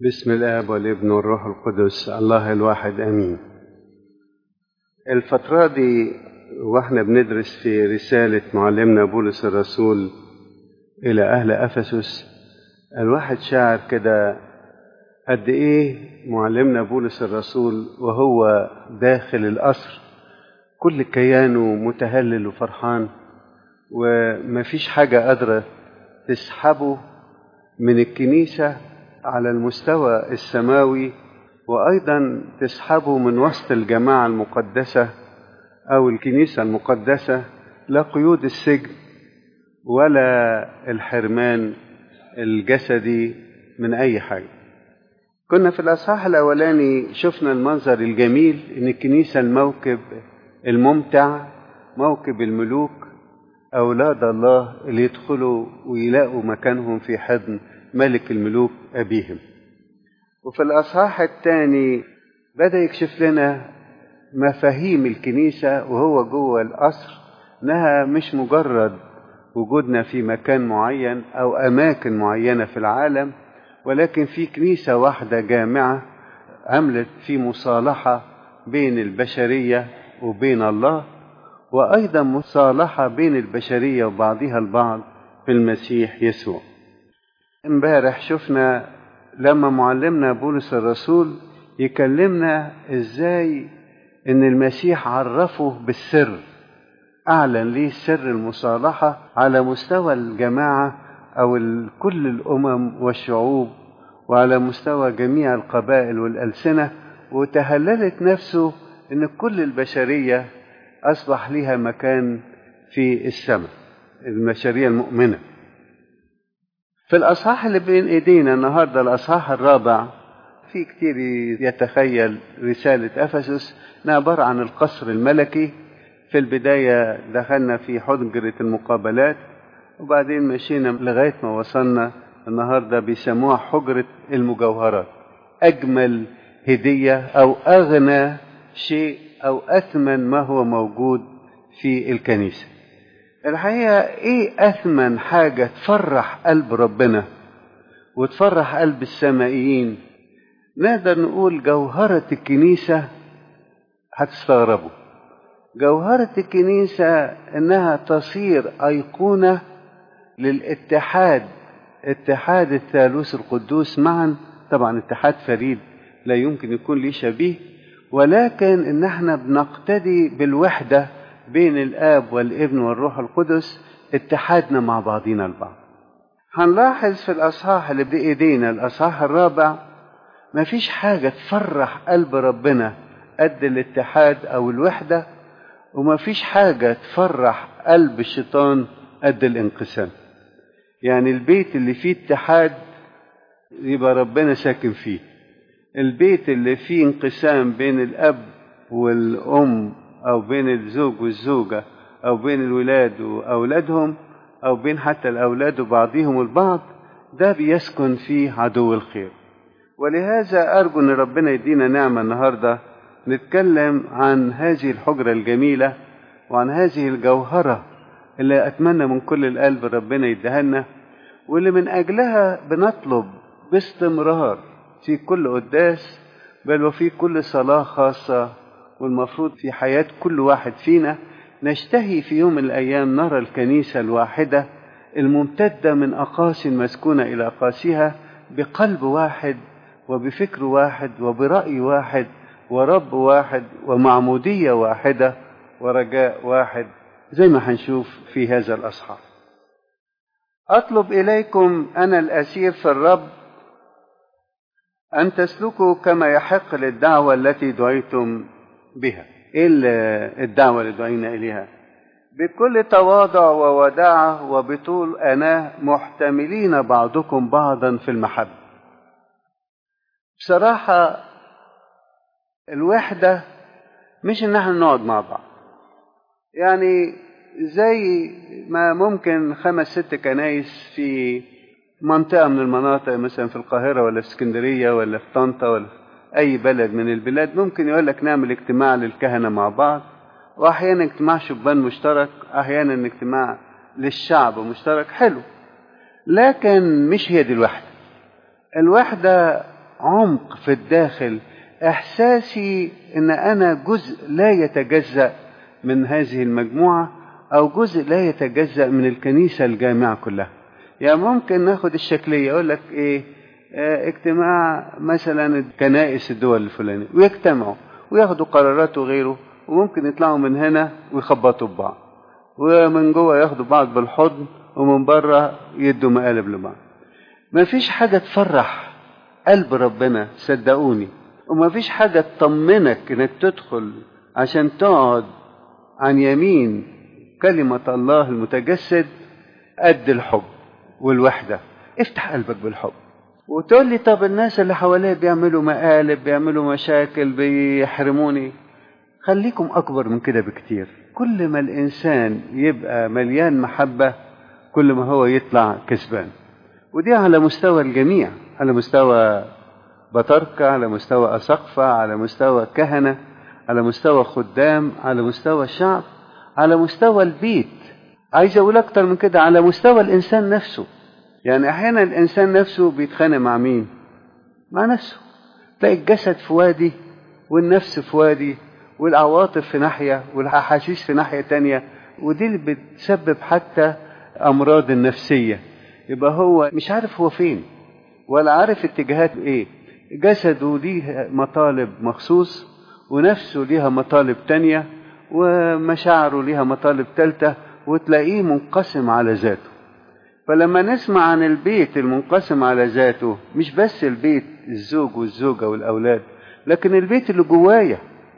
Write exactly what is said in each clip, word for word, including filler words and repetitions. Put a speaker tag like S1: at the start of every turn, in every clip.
S1: بسم الآب والابن والروح القدس الله الواحد آمين. الفترة دي واحنا بندرس في رسالة معلمنا بولس الرسول إلى أهل أفسس، الواحد شاعر كده قد إيه معلمنا بولس الرسول وهو داخل القصر كل كيانه متهلل وفرحان، ومفيش حاجة قادرة تسحبه من الكنيسة على المستوى السماوي، وأيضا تسحبه من وسط الجماعة المقدسة أو الكنيسة المقدسة، لا قيود السجن ولا الحرمان الجسدي من أي حاجة. كنا في الأصحاح الأولاني شفنا المنظر الجميل إن الكنيسة الموكب الممتع، موكب الملوك، أولاد الله اللي يدخلوا ويلاقوا مكانهم في حضن ملك الملوك أبيهم. وفي الأصحاح الثاني بدأ يكشف لنا مفاهيم الكنيسة وهو جوه القصر، إنها مش مجرد وجودنا في مكان معين أو أماكن معينة في العالم، ولكن في كنيسة واحدة جامعة عملت في مصالحة بين البشرية وبين الله، وأيضا مصالحة بين البشرية وبعضها البعض في المسيح يسوع. امبارح شفنا لما معلمنا بولس الرسول يكلمنا ازاي ان المسيح عرفه بالسر، اعلن ليه سر المصالحة على مستوى الجماعة او كل الامم والشعوب وعلى مستوى جميع القبائل والألسنة، وتهللت نفسه ان كل البشرية اصبح لها مكان في السماء، البشرية المؤمنة. في الأصحاح اللي بين إيدينا النهاردة الأصحاح الرابع، في كتير يتخيل رسالة أفسس إنها عبارة عن القصر الملكي. في البداية دخلنا في حجرة المقابلات، وبعدين مشينا لغاية ما وصلنا النهاردة بيسموها حجرة المجوهرات، أجمل هدية أو أغنى شيء أو أثمن ما هو موجود في الكنيسة. الحقيقة ايه اثمن حاجة تفرح قلب ربنا وتفرح قلب السمائيين؟ نقدر نقول جوهرة الكنيسة. هتستغربوا، جوهرة الكنيسة انها تصير ايقونة للاتحاد، اتحاد الثالوث القدوس معا. طبعا اتحاد فريد لا يمكن يكون ليه شبيه، ولكن ان احنا بنقتدي بالوحدة بين الآب والابن والروح القدس، اتحادنا مع بعضنا البعض. هنلاحظ في الأصحاح اللي بإيدينا الأصحاح الرابع مفيش حاجة تفرح قلب ربنا قد الاتحاد أو الوحدة، ومفيش حاجة تفرح قلب الشيطان قد الانقسام. يعني البيت اللي فيه اتحاد يبقى ربنا ساكن فيه، البيت اللي فيه انقسام بين الأب والأم أو بين الزوج والزوجة أو بين الولاد وأولادهم أو بين حتى الأولاد وبعضهم البعض، ده بيسكن فيه عدو الخير. ولهذا أرجو أن ربنا يدينا نعمة النهاردة نتكلم عن هذه الحجرة الجميلة وعن هذه الجوهرة اللي أتمنى من كل القلب ربنا يدهنا، واللي من أجلها بنطلب باستمرار في كل قداس، بل وفي كل صلاة خاصة. والمفروض في حياة كل واحد فينا نشتهي في يوم من الأيام نرى الكنيسة الواحدة الممتدة من أقاصي المسكونة إلى أقاصيها، بقلب واحد وبفكر واحد وبرأي واحد ورب واحد ومعمودية واحدة ورجاء واحد، زي ما هنشوف في هذا الأصحاح. أطلب إليكم أنا الأسير في الرب أن تسلكوا كما يحق للدعوة التي دعيتم بها. إيه الدعوة اللي دعينا إليها؟ بكل تواضع ووداعة وبطول أناة، محتملين بعضكم بعضا في المحبة. بصراحة الوحدة مش إن احنا نقعد مع بعض، يعني زي ما ممكن خمس ست كنايس في منطقة من المناطق، مثلا في القاهرة ولا في اسكندرية ولا في طنطا ولا في أي بلد من البلاد، ممكن يقول لك نعمل اجتماع للكهنة مع بعض، وأحيانا اجتماع شبان مشترك، أحيانا اجتماع للشعب مشترك، حلو. لكن مش هي دي الوحدة. الوحدة عمق في الداخل، إحساسي إن أنا جزء لا يتجزأ من هذه المجموعة، أو جزء لا يتجزأ من الكنيسة الجامعة كلها. يعني ممكن ناخد الشكلية، أقول لك إيه، اه اجتماع مثلا كنائس الدول الفلانية، ويجتمعوا وياخدوا قرارات وغيره، وممكن يطلعوا من هنا ويخبطوا ببعض، ومن جوه ياخدوا بعض بالحضن، ومن بره يدوا مقالب لبعض. ما فيش حاجة تفرح قلب ربنا صدقوني، وما فيش حاجة تطمنك انك تدخل عشان تقعد عن يمين كلمة الله المتجسد قد الحب والوحدة. افتح قلبك بالحب. وتقول لي طب الناس اللي حواليه بيعملوا مقالب، بيعملوا مشاكل، بيحرموني. خليكم أكبر من كده بكتير. كل ما الإنسان يبقى مليان محبة كل ما هو يطلع كسبان. ودي على مستوى الجميع، على مستوى بطاركة، على مستوى أساقفة، على مستوى كهنة، على مستوى خدام، على مستوى الشعب، على مستوى البيت. عايز أقول أكتر من كده، على مستوى الإنسان نفسه. يعني أحيانا الإنسان نفسه بيتخانق مع مين؟ مع نفسه. تلاقي الجسد في وادي، والنفس في وادي، والعواطف في ناحية، والأحاسيس في ناحية تانية، ودي اللي بتسبب حتى أمراض النفسية. يبقى هو مش عارف هو فين، ولا عارف اتجاهات ايه. جسده ليه مطالب مخصوص، ونفسه ليها مطالب تانية، ومشاعره ليها مطالب تالتة، وتلاقيه منقسم على ذاته. فلما نسمع عن البيت المنقسم على ذاته، مش بس البيت الزوج والزوجة والأولاد، لكن البيت اللي جوايا.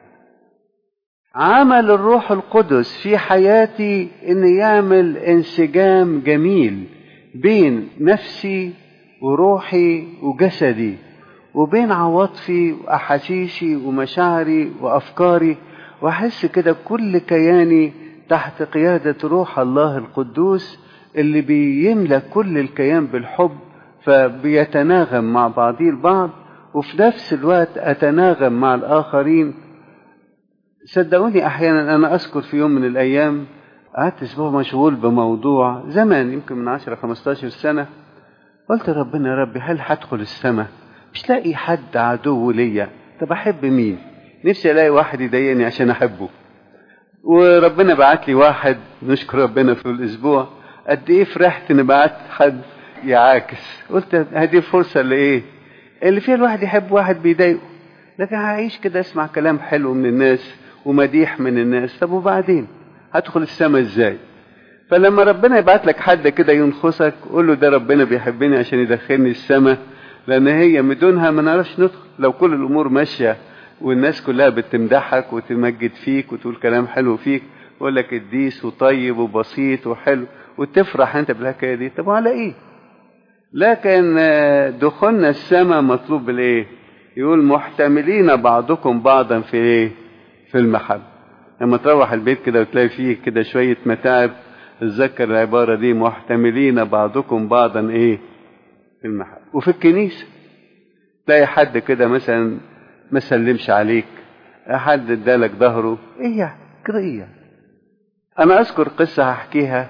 S1: عمل الروح القدس في حياتي إن يعمل انسجام جميل بين نفسي وروحي وجسدي، وبين عواطفي وأحاسيسي ومشاعري وأفكاري، وأحس كده كل كياني تحت قيادة روح الله القدوس اللي بيملى كل الكيان بالحب، فبيتناغم مع بعضي البعض، وفي نفس الوقت أتناغم مع الآخرين. صدقوني أحيانا أنا أذكر في يوم من الأيام قعدت أسبوع مشغول بموضوع زمان، يمكن من عشرة خمستاشر سنة. قلت ربنا يا ربي، هل هدخل السماء مش لاقي حد عدو ليا؟ طب أحب مين؟ نفسي ألاقي واحد يضايقني عشان أحبه. وربنا بعت لي واحد، نشكر ربنا في الأسبوع قد إيه فرحت إن بعت حد يعاكس. قلت هذه فرصة لإيه؟ اللي فيها الواحد يحب واحد بيضايقه، لكن هعيش كده أسمع كلام حلو من الناس ومديح من الناس. طب وبعدين هدخل السماء إزاي؟ فلما ربنا يبعت لك حد كده ينخصك، قول له ده ربنا بيحبني عشان يدخلني السماء، لأن هي بدونها ما نعرفش ندخل. لو كل الأمور ماشية والناس كلها بتمدحك وتمجد فيك وتقول كلام حلو فيك، يقول لك قديس وطيب وبسيط وحلو، وتفرح أنت بالحكاية دي، طب على إيه؟ لكن دخولنا السماء مطلوب بالإيه؟ يقول محتملين بعضكم بعضا في إيه؟ في المحبة. لما تروح البيت كده وتلاقي فيه كده شوية متاعب، تذكر العبارة دي، محتملين بعضكم بعضا إيه؟ في المحبة. وفي الكنيسة تلاقي حد كده مثلا ما سلمش عليك، حد ادالك ظهره، ايه يعني كده ايه. انا اذكر قصة هحكيها.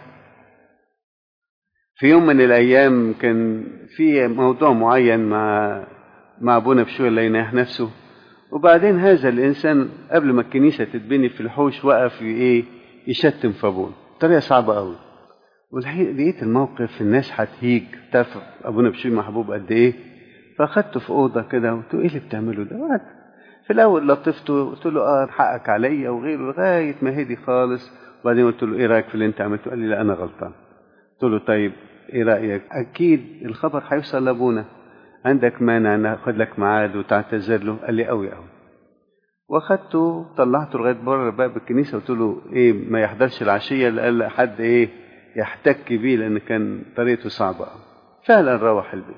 S1: في يوم من الايام كان في موضوع معين مع مع ابونا بشوي اللي يناح نفسه، وبعدين هذا الانسان قبل ما الكنيسة تتبني في الحوش وقف ايه يشتم في ابونا بطريقة صعبة قوي. ولقيت الموقف الناس هتهيج، تعرف ابونا بشوي محبوب قد ايه. فاخدته في اوضه كده وقلت له ايه اللي بتعمله ده؟ وقعد في الاول لطفته، قلت له اه حقك عليا وغيره، لغايه ما هدي خالص. وبعدين قلت له ايه رايك في اللي انت عملته؟ قال لي لا انا غلطان. قلت له طيب ايه رايك؟ اكيد الخبر هيوصل لابونا، عندك مانع ناخد لك ميعاد وتعتذر له؟ قال لي قوي قوي. واخدته طلعته لغايه بره باب الكنيسه، قلت له ايه ما يحضرش العشيه لألا حد ايه يحتك بيه، لان كان طريقته صعبه. فعلا روح البيت.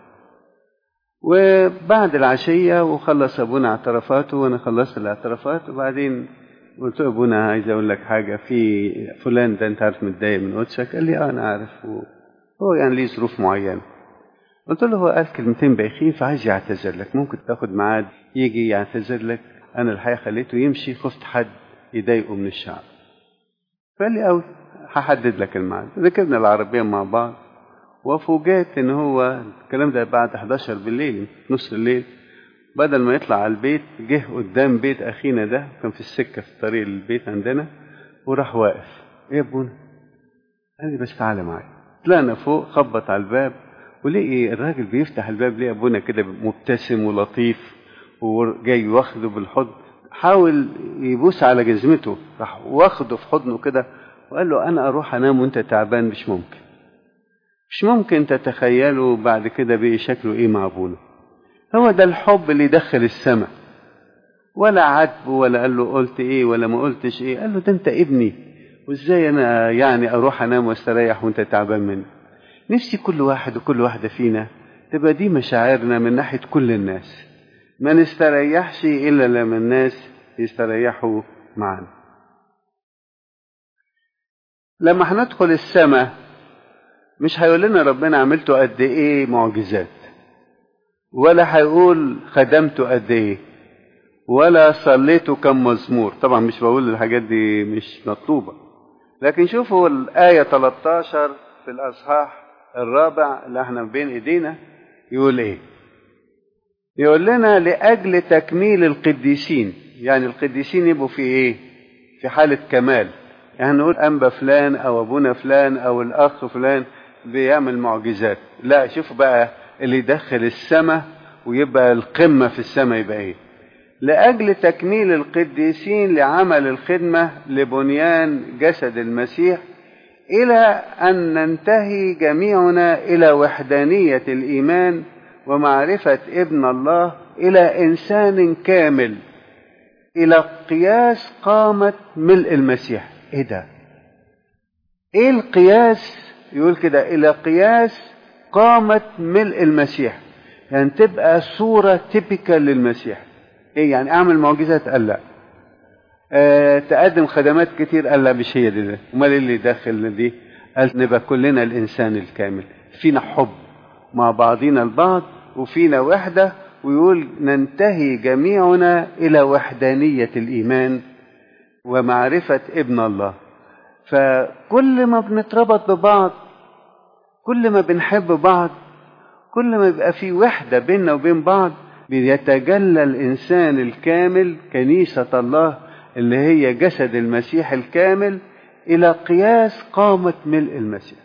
S1: وبعد العشية وخلص أبونا اعترافاته وأنا خلصت الاعترافات، وبعدين قلت له أبونا عايز أقول لك حاجة، في فلان ده أنت عارف متضايق من قدسك؟ قال لي آه أنا عارف، هو يعني ليه ظروف معينة. قلت له هو قال كلمتين بايخين فعايز يعتذر لك، ممكن تاخد ميعاد يجي يعتذر لك؟ أنا الحقيقة خليته يمشي، خفت حد يضايقه من الشعب. فقال لي أوي هحدد لك الميعاد. ركبنا العربية مع بعض، وفوجئت ان هو الكلام ده بعد حداشر بالليل، نص الليل، بدل ما يطلع على البيت جه قدام بيت أخينا ده، كان في السكة في طريق البيت عندنا، وراح واقف. إيه يا ابونا؟ قال لي بس تعالى معايا. طلعنا فوق، خبط على الباب، ولقي الراجل بيفتح الباب، لقي ابونا كده مبتسم ولطيف وجاي واخده بالحضن، حاول يبوس على جزمته، راح واخده في حضنه كده وقال له انا اروح انام وانت تعبان. مش ممكن مش ممكن تتخيلوا بعد كده بقي شكله ايه مع ابونا. هو ده الحب اللي يدخل السماء. ولا عاتبه ولا قال له قلت ايه ولا ما قلتش ايه، قال له ده انت ابني، وازاي انا يعني اروح انام واستريح وانت تعبان مني. نفسي كل واحد وكل واحدة فينا تبقى دي مشاعرنا من ناحية كل الناس، ما نستريحش إلا لما الناس يستريحوا معنا. لما هندخل السماء مش هيقول لنا ربنا عملته قد إيه معجزات، ولا هيقول خدمته قد إيه، ولا صليته كم مزمور. طبعا مش بقول الحاجات دي مش مطلوبة، لكن شوفوا الآية ثلاثة عشر في الأصحاح الرابع اللي احنا بين ايدينا، يقول ايه؟ يقول لنا لأجل تكميل القديسين. يعني القديسين يبقوا في ايه؟ في حالة كمال. يعني نقول أنبا فلان أو أبونا فلان أو الأخ فلان بيعمل معجزات، لا، شوف بقى اللي يدخل السماء ويبقى القمة في السماء يبقى ايه؟ لأجل تكميل القديسين لعمل الخدمة لبنيان جسد المسيح، إلى أن ننتهي جميعنا إلى وحدانية الإيمان ومعرفة ابن الله، إلى إنسان كامل، إلى قياس قامة ملء المسيح. إيه ده؟ إيه القياس؟ يقول كده إلى قياس قامة ملء المسيح، يعني تبقى صورة تيبيكال للمسيح. إيه يعني أعمل معجزات؟ قال لا. أه تقدم خدمات كتير؟ قال لا، مش هي دي. امال اللي داخل دي؟ قال نبقى كلنا الانسان الكامل، فينا حب مع بعضنا البعض وفينا وحده، ويقول ننتهي جميعنا الى وحدانيه الايمان ومعرفه ابن الله. فكل ما بنتربط ببعض، كل ما بنحب بعض، كل ما يبقى في وحده بيننا وبين بعض، بيتجلى الانسان الكامل، كنيسه الله اللي هي جسد المسيح الكامل، إلى قياس قامة ملء المسيح.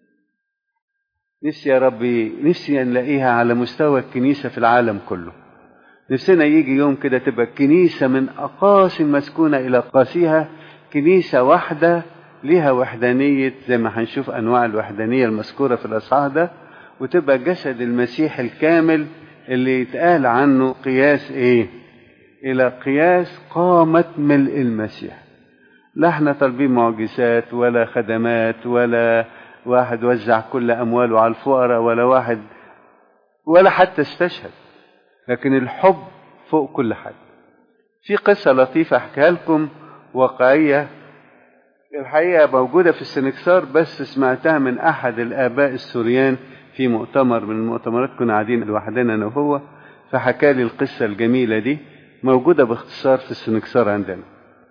S1: نفسي يا ربي، نفسي نلاقيها على مستوى الكنيسة في العالم كله. نفسنا يجي يوم كده تبقى الكنيسة من أقاصي المسكونة إلى قاسيها كنيسة واحدة لها وحدانية، زي ما هنشوف أنواع الوحدانية المذكورة في الأصحاح ده، وتبقى جسد المسيح الكامل اللي يتقال عنه قياس إيه؟ إلى قياس قامة ملء المسيح. لا احنا طالبين معجزات ولا خدمات، ولا واحد وزع كل أمواله على الفقراء، ولا واحد ولا حتى استشهد، لكن الحب فوق كل حد. في قصة لطيفة أحكيها لكم، واقعية الحقيقة، موجودة في السنكسار، بس سمعتها من أحد الآباء السوريان في مؤتمر من المؤتمرات، كنا قاعدين لوحدنا أنا وهو، فحكى لي القصة الجميلة دي، موجودة باختصار في السنكسار عندنا.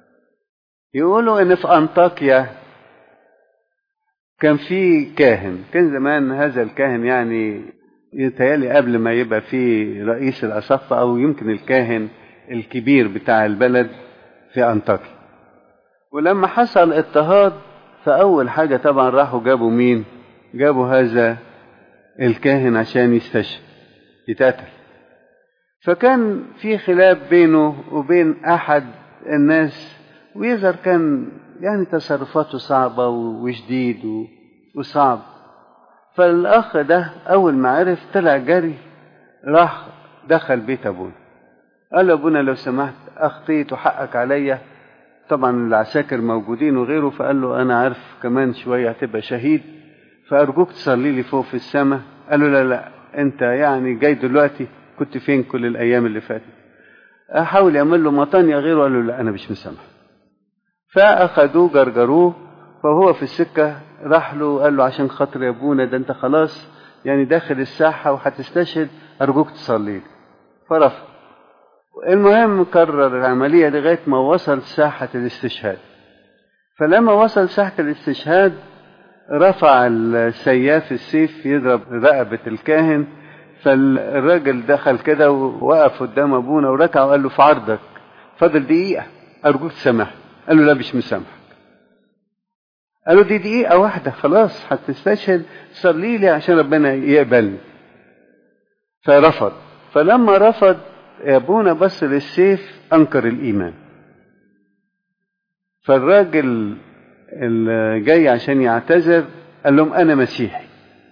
S1: يقولوا إن في أنطاكيا كان في كاهن، كان زمان هذا الكاهن يعني يتهيألي قبل ما يبقى في رئيس الأسقفة، أو يمكن الكاهن الكبير بتاع البلد في أنطاكيا. ولما حصل اضطهاد، فأول حاجة طبعا راحوا جابوا مين؟ جابوا هذا الكاهن عشان يستشهد، يتقتل. فكان في خلاف بينه وبين أحد الناس، ويظهر كان يعني تصرفاته صعبة وشديد وصعب. فالأخ ده أول ما عرف طلع جري، راح دخل بيت أبونا، قال له أبونا لو سمحت أخطيت وحقك عليا. طبعا العساكر موجودين وغيره، فقال له أنا عارف كمان شوية هتبقى شهيد، فأرجوك تصلي لي فوق في السماء. قال له لا لا، أنت يعني جاي دلوقتي، كنت فين كل الأيام اللي فاتت؟ أحاول يعمل له مطانية غيره، قال له لا أنا مش مسامح. فأخذوه جرجروه، فهو في السكة راح له قال له عشان خاطر يا ابونا، ده أنت خلاص يعني داخل الساحة وهتستشهد، أرجوك تصلي لي. فرفض. المهم كرر العملية لغاية ما وصل ساحة الاستشهاد. فلما وصل ساحة الاستشهاد، رفع السياف السيف يضرب رقبة الكاهن، فالراجل دخل كده ووقف قدام ابونا وركع وقال له في عرضك فاضل دقيقة ارجوك تسامحني. قال له لا مش مسامحك. قال له دي دقيقة واحدة خلاص هتستشهد، صلي لي عشان ربنا يقبلني. فرفض. فلما رفض ابونا بص للسيف انكر الايمان. فالراجل اللي جاي عشان يعتذر قال لهم انا مسيحي،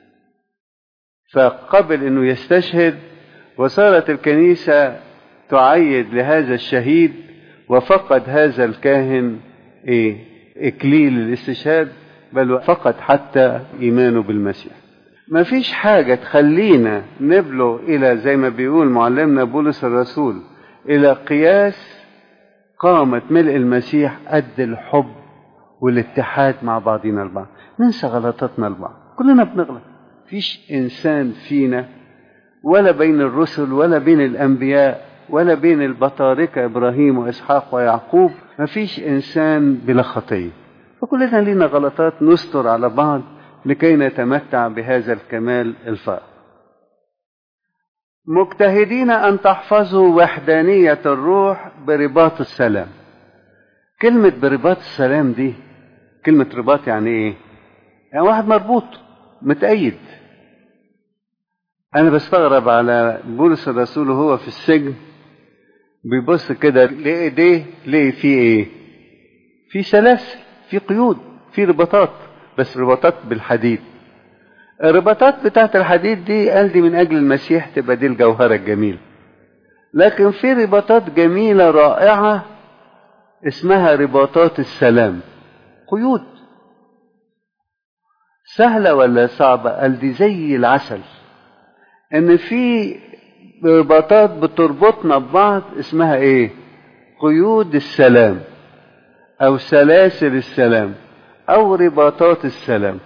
S1: فقبل انه يستشهد. وصارت الكنيسة تعيد لهذا الشهيد، وفقد هذا الكاهن ايه اكليل الاستشهاد، بل فقد حتى ايمانه بالمسيح. ما فيش حاجة تخلينا نبلغ الى زي ما بيقول معلمنا بولس الرسول الى قياس قامة ملء المسيح قد الحب والاتحاد مع بعضنا البعض. ننسى غلطاتنا البعض، كلنا بنغلط. فيش انسان فينا ولا بين الرسل ولا بين الانبياء ولا بين البطاركة ابراهيم واسحاق ويعقوب، ما فيش انسان بلا خطية. فكلنا لنا غلطات، نستر على بعض لكي نتمتع بهذا الكمال الفائق. مجتهدين ان تحفظوا وحدانية الروح برباط السلام. كلمة برباط السلام دي كلمة رباط يعني ايه؟ يعني واحد مربوط متأيد. انا بستغرب على بولس الرسول وهو في السجن بيبص كده لايديه، ليه في ايه؟ في سلاسل، في قيود، في رباطات، بس رباطات بالحديد. الرباطات بتاعت الحديد دي قال دي من اجل المسيح تبقى دي الجوهرة الجميلة. لكن في رباطات جميلة رائعة اسمها رباطات السلام. قيود سهلة ولا صعبة؟ قال دي زي العسل. ان في رباطات بتربطنا ببعض اسمها ايه؟ قيود السلام او سلاسل السلام او رباطات السلام.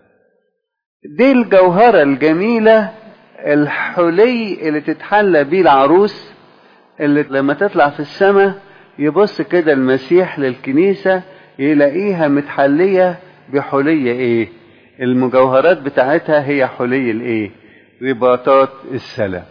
S1: دي الجوهرة الجميلة، الحلي اللي تتحلى بيه العروس، اللي لما تطلع في السماء يبص كده المسيح للكنيسة يلاقيها متحلية بحلية ايه؟ المجوهرات بتاعتها هي حلي الايه؟ رباطات السلام.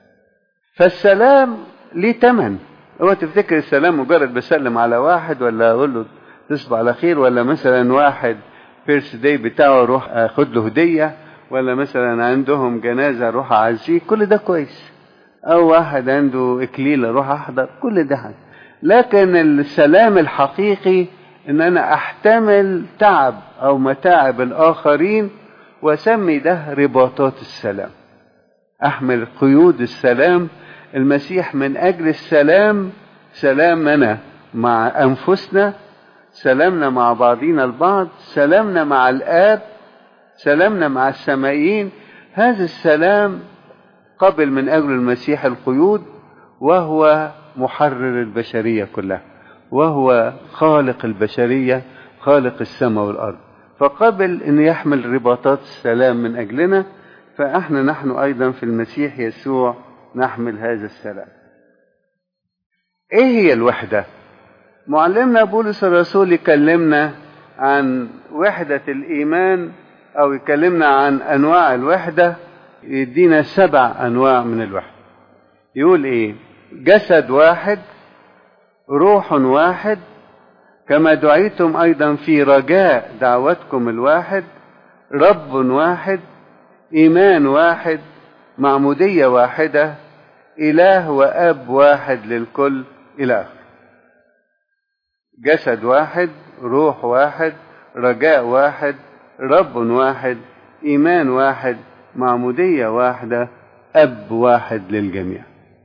S1: فالسلام ليه تمن. هو تفتكر السلام مجرد بسلم على واحد ولا اقول له تصبح على خير، ولا مثلا واحد بيرث داي بتاعه اروح اخد له هدية، ولا مثلا عندهم جنازة اروح اعزيه، كل ده كويس. او واحد عنده اكليل اروح احضر، كل ده حاجة. لكن السلام الحقيقي ان انا احتمل تعب او متاعب الاخرين واسمي ده رباطات السلام. احمل قيود السلام. المسيح من اجل السلام، سلامنا مع انفسنا، سلامنا مع بعضنا البعض، سلامنا مع الآب، سلامنا مع السمائيين. هذا السلام قبل من أجل المسيح القيود، وهو محرر البشرية كلها، وهو خالق البشرية، خالق السماء والأرض. فقبل أن يحمل رباطات السلام من أجلنا، فإحنا نحن أيضا في المسيح يسوع نحمل هذا السلام. إيه هي الوحدة؟ معلمنا بولس الرسول يكلمنا عن وحدة الإيمان، أو يكلمنا عن أنواع الوحدة، يدينا سبع أنواع من الوحدة. يقول إيه؟ جسد واحد، روح واحد، كما دعيتم أيضا في رجاء دعوتكم الواحد، رب واحد، إيمان واحد، معمودية واحدة، إله وأب واحد للكل، إلى آخره. جسد واحد، روح واحد، رجاء واحد، رب واحد، إيمان واحد، معمودية واحدة، أب واحد للجميع.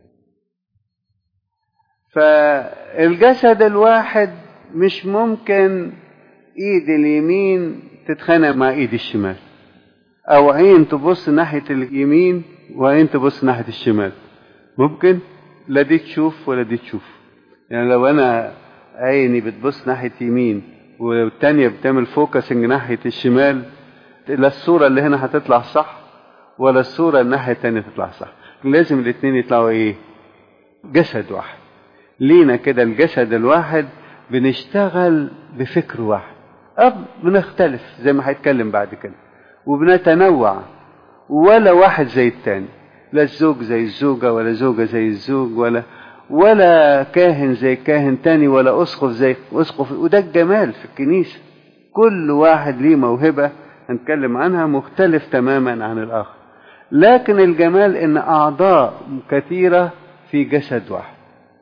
S1: فالجسد الواحد مش ممكن إيد اليمين تتخانق مع إيد الشمال، أو عين تبص ناحية اليمين وعين تبص ناحية الشمال. ممكن؟ لا دي تشوف ولا دي تشوف. يعني لو أنا عيني بتبص ناحية يمين والتانية بتعمل فوكسنج ناحية الشمال، لا الصورة اللي هنا هتطلع صح ولا الصورة الناحية التانية تطلع صح. لازم الاثنين يطلعوا ايه؟ جسد واحد. لينا كده الجسد الواحد بنشتغل بفكر واحد. أب بنختلف زي ما هيتكلم بعد كده، وبنتنوع، ولا واحد زي التاني. لا الزوج زي الزوجة ولا زوجة زي الزوج ولا ولا كاهن زي كاهن تاني ولا أسقف زي أسقف. وده الجمال في الكنيسة، كل واحد ليه موهبة هنتكلم عنها مختلف تماما عن الآخر، لكن الجمال إن أعضاء كثيرة في جسد واحد،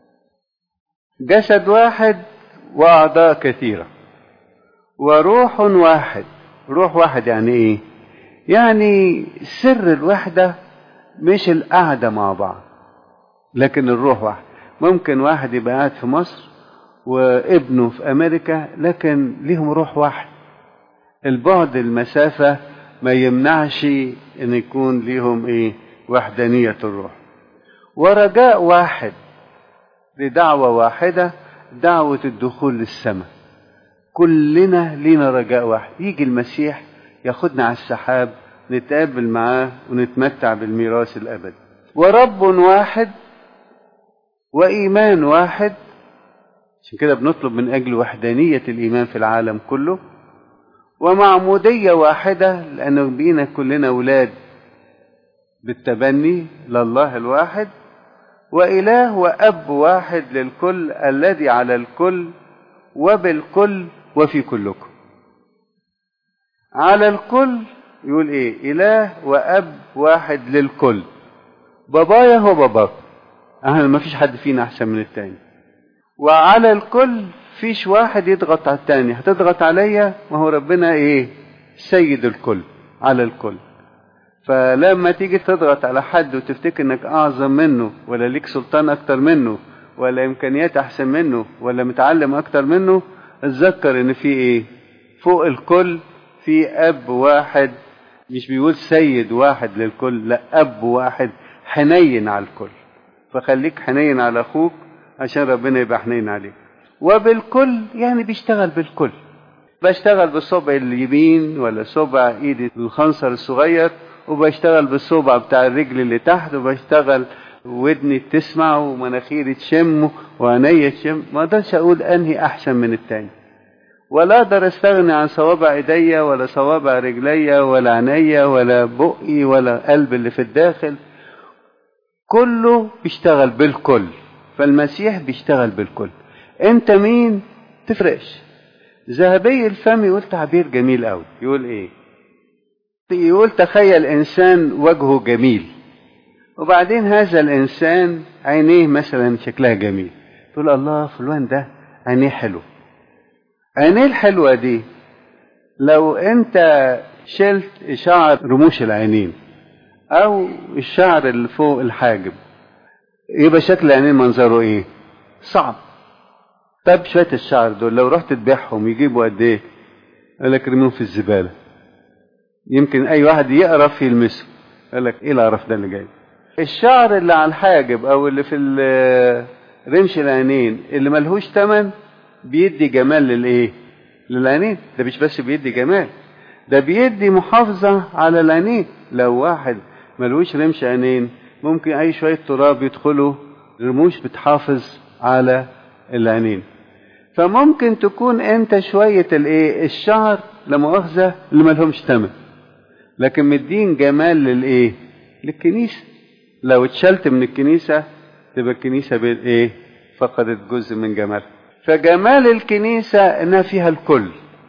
S1: جسد واحد وأعضاء كثيرة وروح واحد. روح واحد يعني إيه؟ يعني سر الوحدة مش القعدة مع بعض، لكن الروح واحد. ممكن واحد يبقى قاعد في مصر وابنه في أمريكا لكن ليهم روح واحد، البعد المسافة ما يمنعش ان يكون ليهم ايه؟ وحدانية الروح. ورجاء واحد لدعوة واحدة، دعوة الدخول للسماء. كلنا لينا رجاء واحد، يجي المسيح ياخدنا على السحاب نتقابل معاه ونتمتع بالميراث الأبدي. ورب واحد وإيمان واحد، عشان كده بنطلب من أجل وحدانية الإيمان في العالم كله. ومعمودية واحدة لأنه بقينا كلنا أولاد بالتبني لله الواحد. وإله وأب واحد للكل الذي على الكل وبالكل وفي كلكم. على الكل يقول إيه؟ إله وأب واحد للكل. بابايا هو باباك، أهلا، ما فيش حد فينا أحسن من التاني. وعلى الكل فيش واحد يضغط على التاني، هتضغط عليا، ما هو ربنا ايه؟ سيد الكل، على الكل. فلما تيجي تضغط على حد وتفتكر انك اعظم منه ولا ليك سلطان اكتر منه ولا امكانيات احسن منه ولا متعلم اكتر منه، اتذكر ان في ايه؟ فوق الكل في اب واحد، مش بيقول سيد واحد للكل، لا، اب واحد حنين على الكل. فخليك حنين على اخوك عشان ربنا يبقى حنين عليك. وبالكل يعني بيشتغل بالكل، بشتغل بالصبع اليمين ولا صبع ايدي الخنصر الصغير، وبشتغل بالصبع بتاع الرجل اللي تحت، وبشتغل ودني تسمع ومناخيري تشم وعيني تشم. ما اقدرش اقول انهي احسن من التاني، ولا اقدر استغني عن صوابع ايديا ولا صوابع رجليا ولا عينيا ولا بقي ولا قلب اللي في الداخل. كله بيشتغل بالكل، فالمسيح بيشتغل بالكل. انت مين؟ تفرقش. ذهبي الفم يقول تعبير جميل قوي، يقول ايه؟ يقول تخيل انسان وجهه جميل، وبعدين هذا الانسان عينيه مثلا شكلها جميل، تقول الله فلان ده عينيه حلو. عينيه الحلوة دي لو انت شلت شعر رموش العينين او الشعر اللي فوق الحاجب، يبقى شكل عينين منظره ايه؟ صعب. طب شوية الشعر دول لو رحت تبيعهم يجيبوا قد ايه؟ قال لك رميهم في الزبالة. يمكن اي واحد يقرف يلمسه، قال لك ايه القرف ده اللي جاي؟ الشعر اللي على الحاجب او اللي في رمش العينين اللي ملهوش تمن بيدي جمال للايه؟ للعينين. ده مش بس بيدي جمال، ده بيدي محافظة على العينين. لو واحد ملهوش رمش عينين ممكن اي شوية تراب يدخله، رموش بتحافظ على العينين. فممكن تكون انت شوية الايه؟ الشعر لمؤاخذة اللي ملهمش تمن، لكن مدين جمال للايه؟ للكنيسة. لو اتشلت من الكنيسة تبقى الكنيسة بالايه؟ فقدت جزء من جمالها. فجمال الكنيسة انها فيها الكل،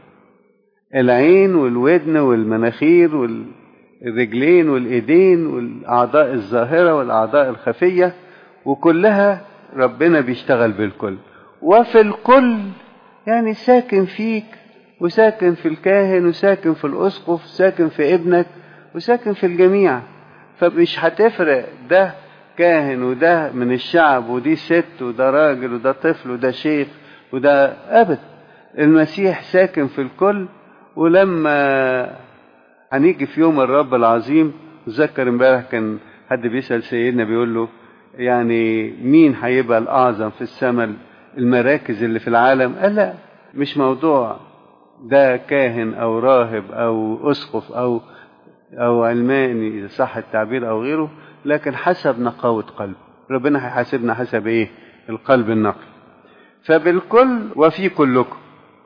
S1: العين والودن والمناخير والرجلين والايدين والاعضاء الظاهرة والاعضاء الخفية، وكلها ربنا بيشتغل بالكل. وفي الكل يعني ساكن فيك وساكن في الكاهن وساكن في الأسقف وساكن في ابنك وساكن في الجميع. فمش هتفرق ده كاهن وده من الشعب ودي ست وده راجل وده طفل وده شيخ وده أبد. المسيح ساكن في الكل. ولما هنيجي في يوم الرب العظيم، تذكر امبارح كان حد بيسأل سيدنا بيقول له يعني مين هيبقى الأعظم في السماء، المراكز اللي في العالم؟ قال لا، مش موضوع ده كاهن أو راهب أو أسقف أو أو علماني إذا صح التعبير أو غيره، لكن حسب نقاوة قلب. ربنا هيحاسبنا حسب إيه؟ القلب النقي. فبالكل وفي كلكم.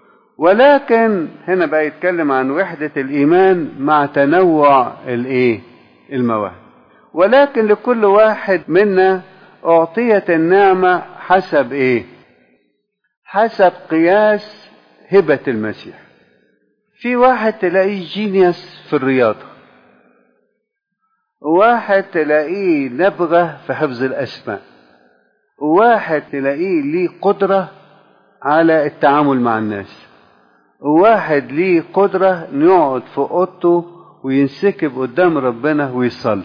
S1: ولكن هنا بقى يتكلم عن وحدة الإيمان مع تنوع الإيه؟ المواهب. ولكن لكل واحد منا أعطيت النعمة حسب إيه؟ حسب قياس هبة المسيح. في واحد تلاقيه جينيوس في الرياضة، وواحد تلاقيه نبغة في حفظ الأسماء، وواحد تلاقيه ليه قدرة على التعامل مع الناس، وواحد ليه قدرة انه يقعد في اوضته وينسكب قدام ربنا ويصلي.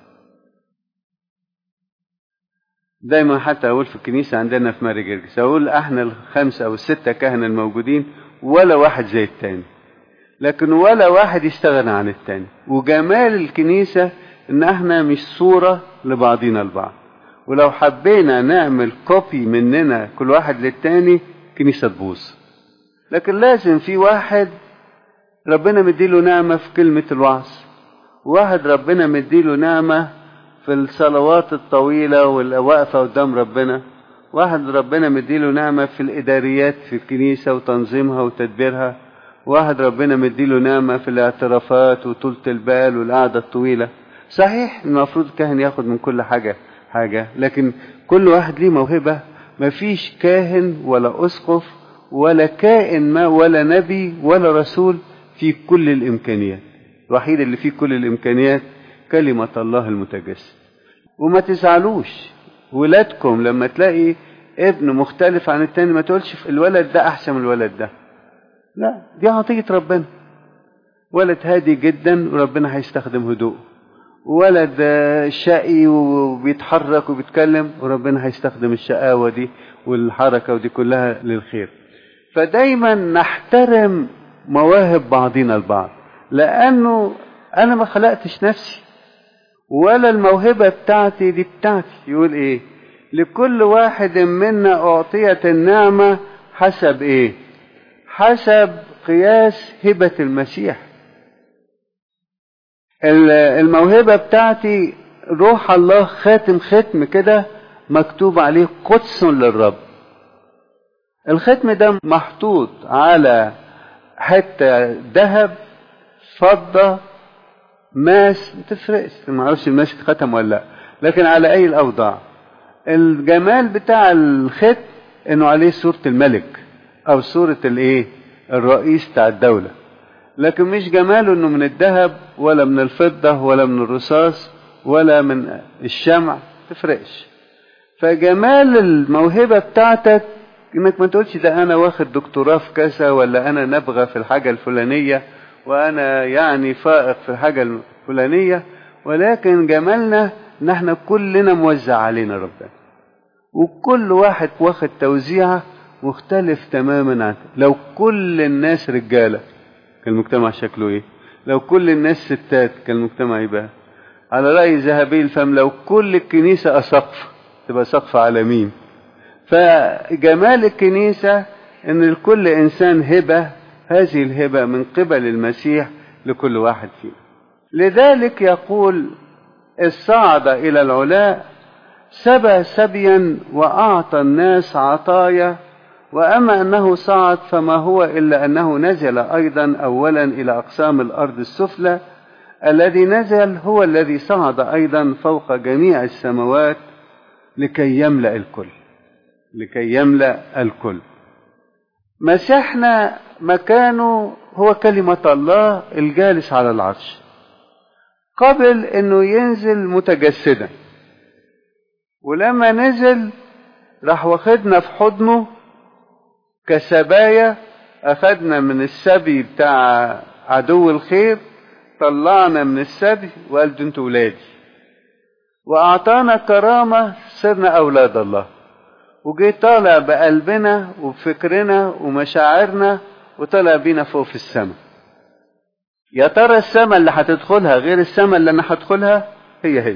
S1: دايما حتى اقول في الكنيسة عندنا في ماري جرجس، اقول احنا الخمسة او الستة كهنة الموجودين ولا واحد زي التاني، لكن ولا واحد يستغنى عن التاني. وجمال الكنيسة ان احنا مش صورة لبعضنا البعض، ولو حبينا نعمل كوبي مننا كل واحد للتاني كنيسة تبوظ. لكن لازم في واحد ربنا مديله نعمة في كلمة الوعظ، واحد ربنا مديله نعمة في الصلوات الطويلة والوقفة قدام ربنا، واحد ربنا مديله نعمة في الإداريات في الكنيسة وتنظيمها وتدبيرها، واحد ربنا مديله نعمة في الاعترافات وطولة البال والقعدة الطويلة. صحيح المفروض الكاهن ياخد من كل حاجة حاجة، لكن كل واحد ليه موهبة. مفيش كاهن ولا أسقف ولا كائن ما ولا نبي ولا رسول في كل الإمكانيات. الوحيد اللي فيه كل الإمكانيات كلمة الله المتجسد. وما تزعلوش ولادكم لما تلاقي ابن مختلف عن التاني، ما تقولش الولد ده أحسن من الولد ده، لا، دي عطية ربنا. ولد هادي جدا وربنا هيستخدم هدوء، ولد شقي وبيتحرك وبيتكلم وربنا هيستخدم الشقاوة دي والحركة ودي كلها للخير. فدايما نحترم مواهب بعضنا البعض، لأنه أنا ما خلقتش نفسي ولا الموهبة بتاعتي دي بتاعتي. يقول إيه؟ لكل واحد منا أعطيت النعمة حسب إيه؟ حسب قياس هبة المسيح. الموهبة بتاعتي روح الله خاتم ختم كده مكتوب عليه قدس للرب. الختم ده محطوط على حتة ذهب فضة ماس، ما تفرقش، ما اعرفش الماس اتختم ولا لا، لكن على اي الاوضاع. الجمال بتاع الختم انه عليه صورة الملك او صورة الايه الرئيس بتاع الدولة، لكن مش جماله انه من الذهب ولا من الفضة ولا من الرصاص ولا من الشمع، تفرقش. فجمال الموهبة بتاعتك انك ما تقولش ده انا واخد دكتوراه في كذا، ولا انا نبغى في الحاجة الفلانية، وانا يعني فائق في الحاجة الفلانية، ولكن جمالنا ان احنا كلنا موزع علينا ربنا، وكل واحد واخد توزيعه مختلف تماما عنه. لو كل الناس رجالة كان المجتمع شكله ايه؟ لو كل الناس ستات كان المجتمع يبقى على رأي ذهبي الفم، لو كل الكنيسة أسقف تبقى سقف على مين؟ فجمال الكنيسة ان لكل انسان هبة، هذه الهبة من قبل المسيح لكل واحد فينا. لذلك يقول الصعد الى العلاء سبى سبيا واعطى الناس عطايا، واما انه صعد فما هو الا انه نزل ايضا اولا الى اقسام الارض السفلى. الذي نزل هو الذي صعد ايضا فوق جميع السماوات لكي يملأ الكل، لكي يملأ الكل. مسيحنا مكانه هو كلمة الله الجالس على العرش، قبل انه ينزل متجسدا، ولما نزل راح واخدنا في حضنه كسبايا، اخدنا من السبي بتاع عدو الخير، طلعنا من السبي وقال ده انتوا ولادي، واعطانا كرامة صرنا اولاد الله، وجي طالع بقلبنا وبفكرنا ومشاعرنا وطلع بينا فوق في السماء. يا ترى السماء اللي هتدخلها غير السماء اللي انا هدخلها؟ هي هي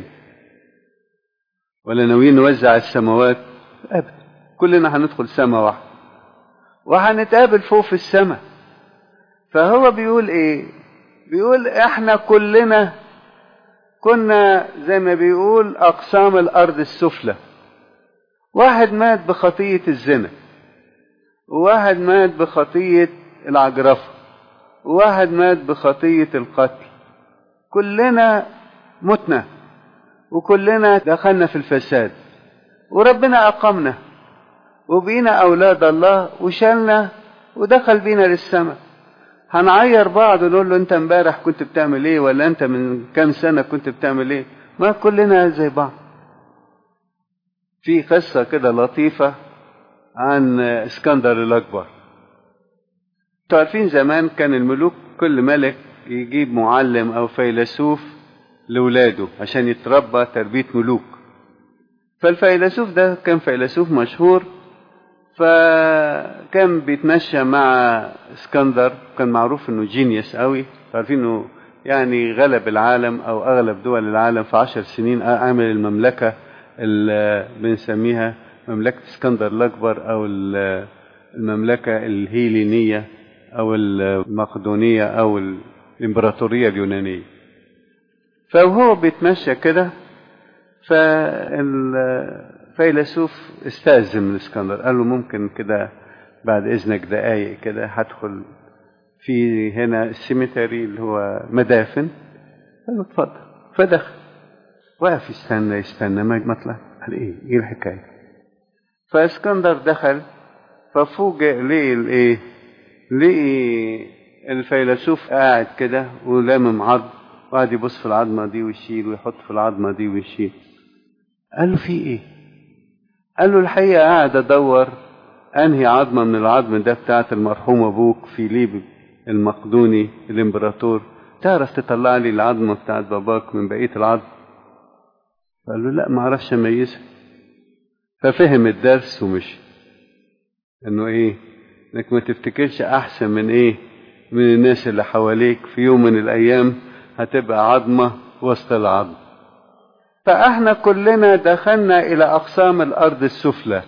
S1: ولا ناويين نوزع السماوات؟ ابدا، كلنا هندخل سماء واحده وهنتقابل فوق في السماء. فهو بيقول ايه؟ بيقول احنا كلنا كنا زي ما بيقول اقسام الارض السفلى. واحد مات بخطية الزنا، وواحد مات بخطية العجرفة، وواحد مات بخطية القتل. كلنا متنا، وكلنا دخلنا في الفساد، وربنا أقامنا وبقينا أولاد الله وشالنا ودخل بينا للسماء. هنعير بعض ونقول له أنت امبارح كنت بتعمل إيه، ولا أنت من كام سنة كنت بتعمل إيه؟ ما كلنا زي بعض. في قصة كده لطيفة عن اسكندر الأكبر. تعرفين زمان كان الملوك كل ملك يجيب معلم أو فيلسوف لولاده عشان يتربى تربية ملوك. فالفيلسوف ده كان فيلسوف مشهور، فكان بيتمشى مع اسكندر، كان معروف انه جينيوس قوي. عارفين انه يعني غلب العالم او اغلب دول العالم في عشر سنين، عامل المملكة اللي بنسميها مملكة اسكندر الاكبر او المملكة الهيلينية او المقدونية او الامبراطورية اليونانية. فهو بيتمشى كده، فالفيلسوف استأذن من اسكندر، قال له ممكن كده بعد إذنك دقايق كده هدخل في هنا السيمتري اللي هو مدافن. قال له اتفضل. فدخل، وقف يستنى يستنى ما طلع. قال ايه ايه الحكاية؟ فاسكندر دخل، ففوجئ ليه الايه ليه الفيلسوف قاعد كده ولامم عظم، وقعد يبص في العظمة دي ويشيل ويحط في العظمة دي ويشيل. قال له في ايه؟ قال له الحقيقة قاعد ادور انهي عظمة من العظم ده بتاعت المرحوم ابوك فيليب المقدوني الامبراطور، تعرف تطلع لي العظمة بتاعت باباك من بقية العظم؟ قال له لا ما اعرفش اميزها. ففهم الدرس ومشي. انه ايه؟ انك ما تفتكرش احسن من ايه من الناس اللي حواليك، في يوم من الايام هتبقى عظمة وسط العظم. فاحنا كلنا دخلنا الى اقسام الارض السفلى.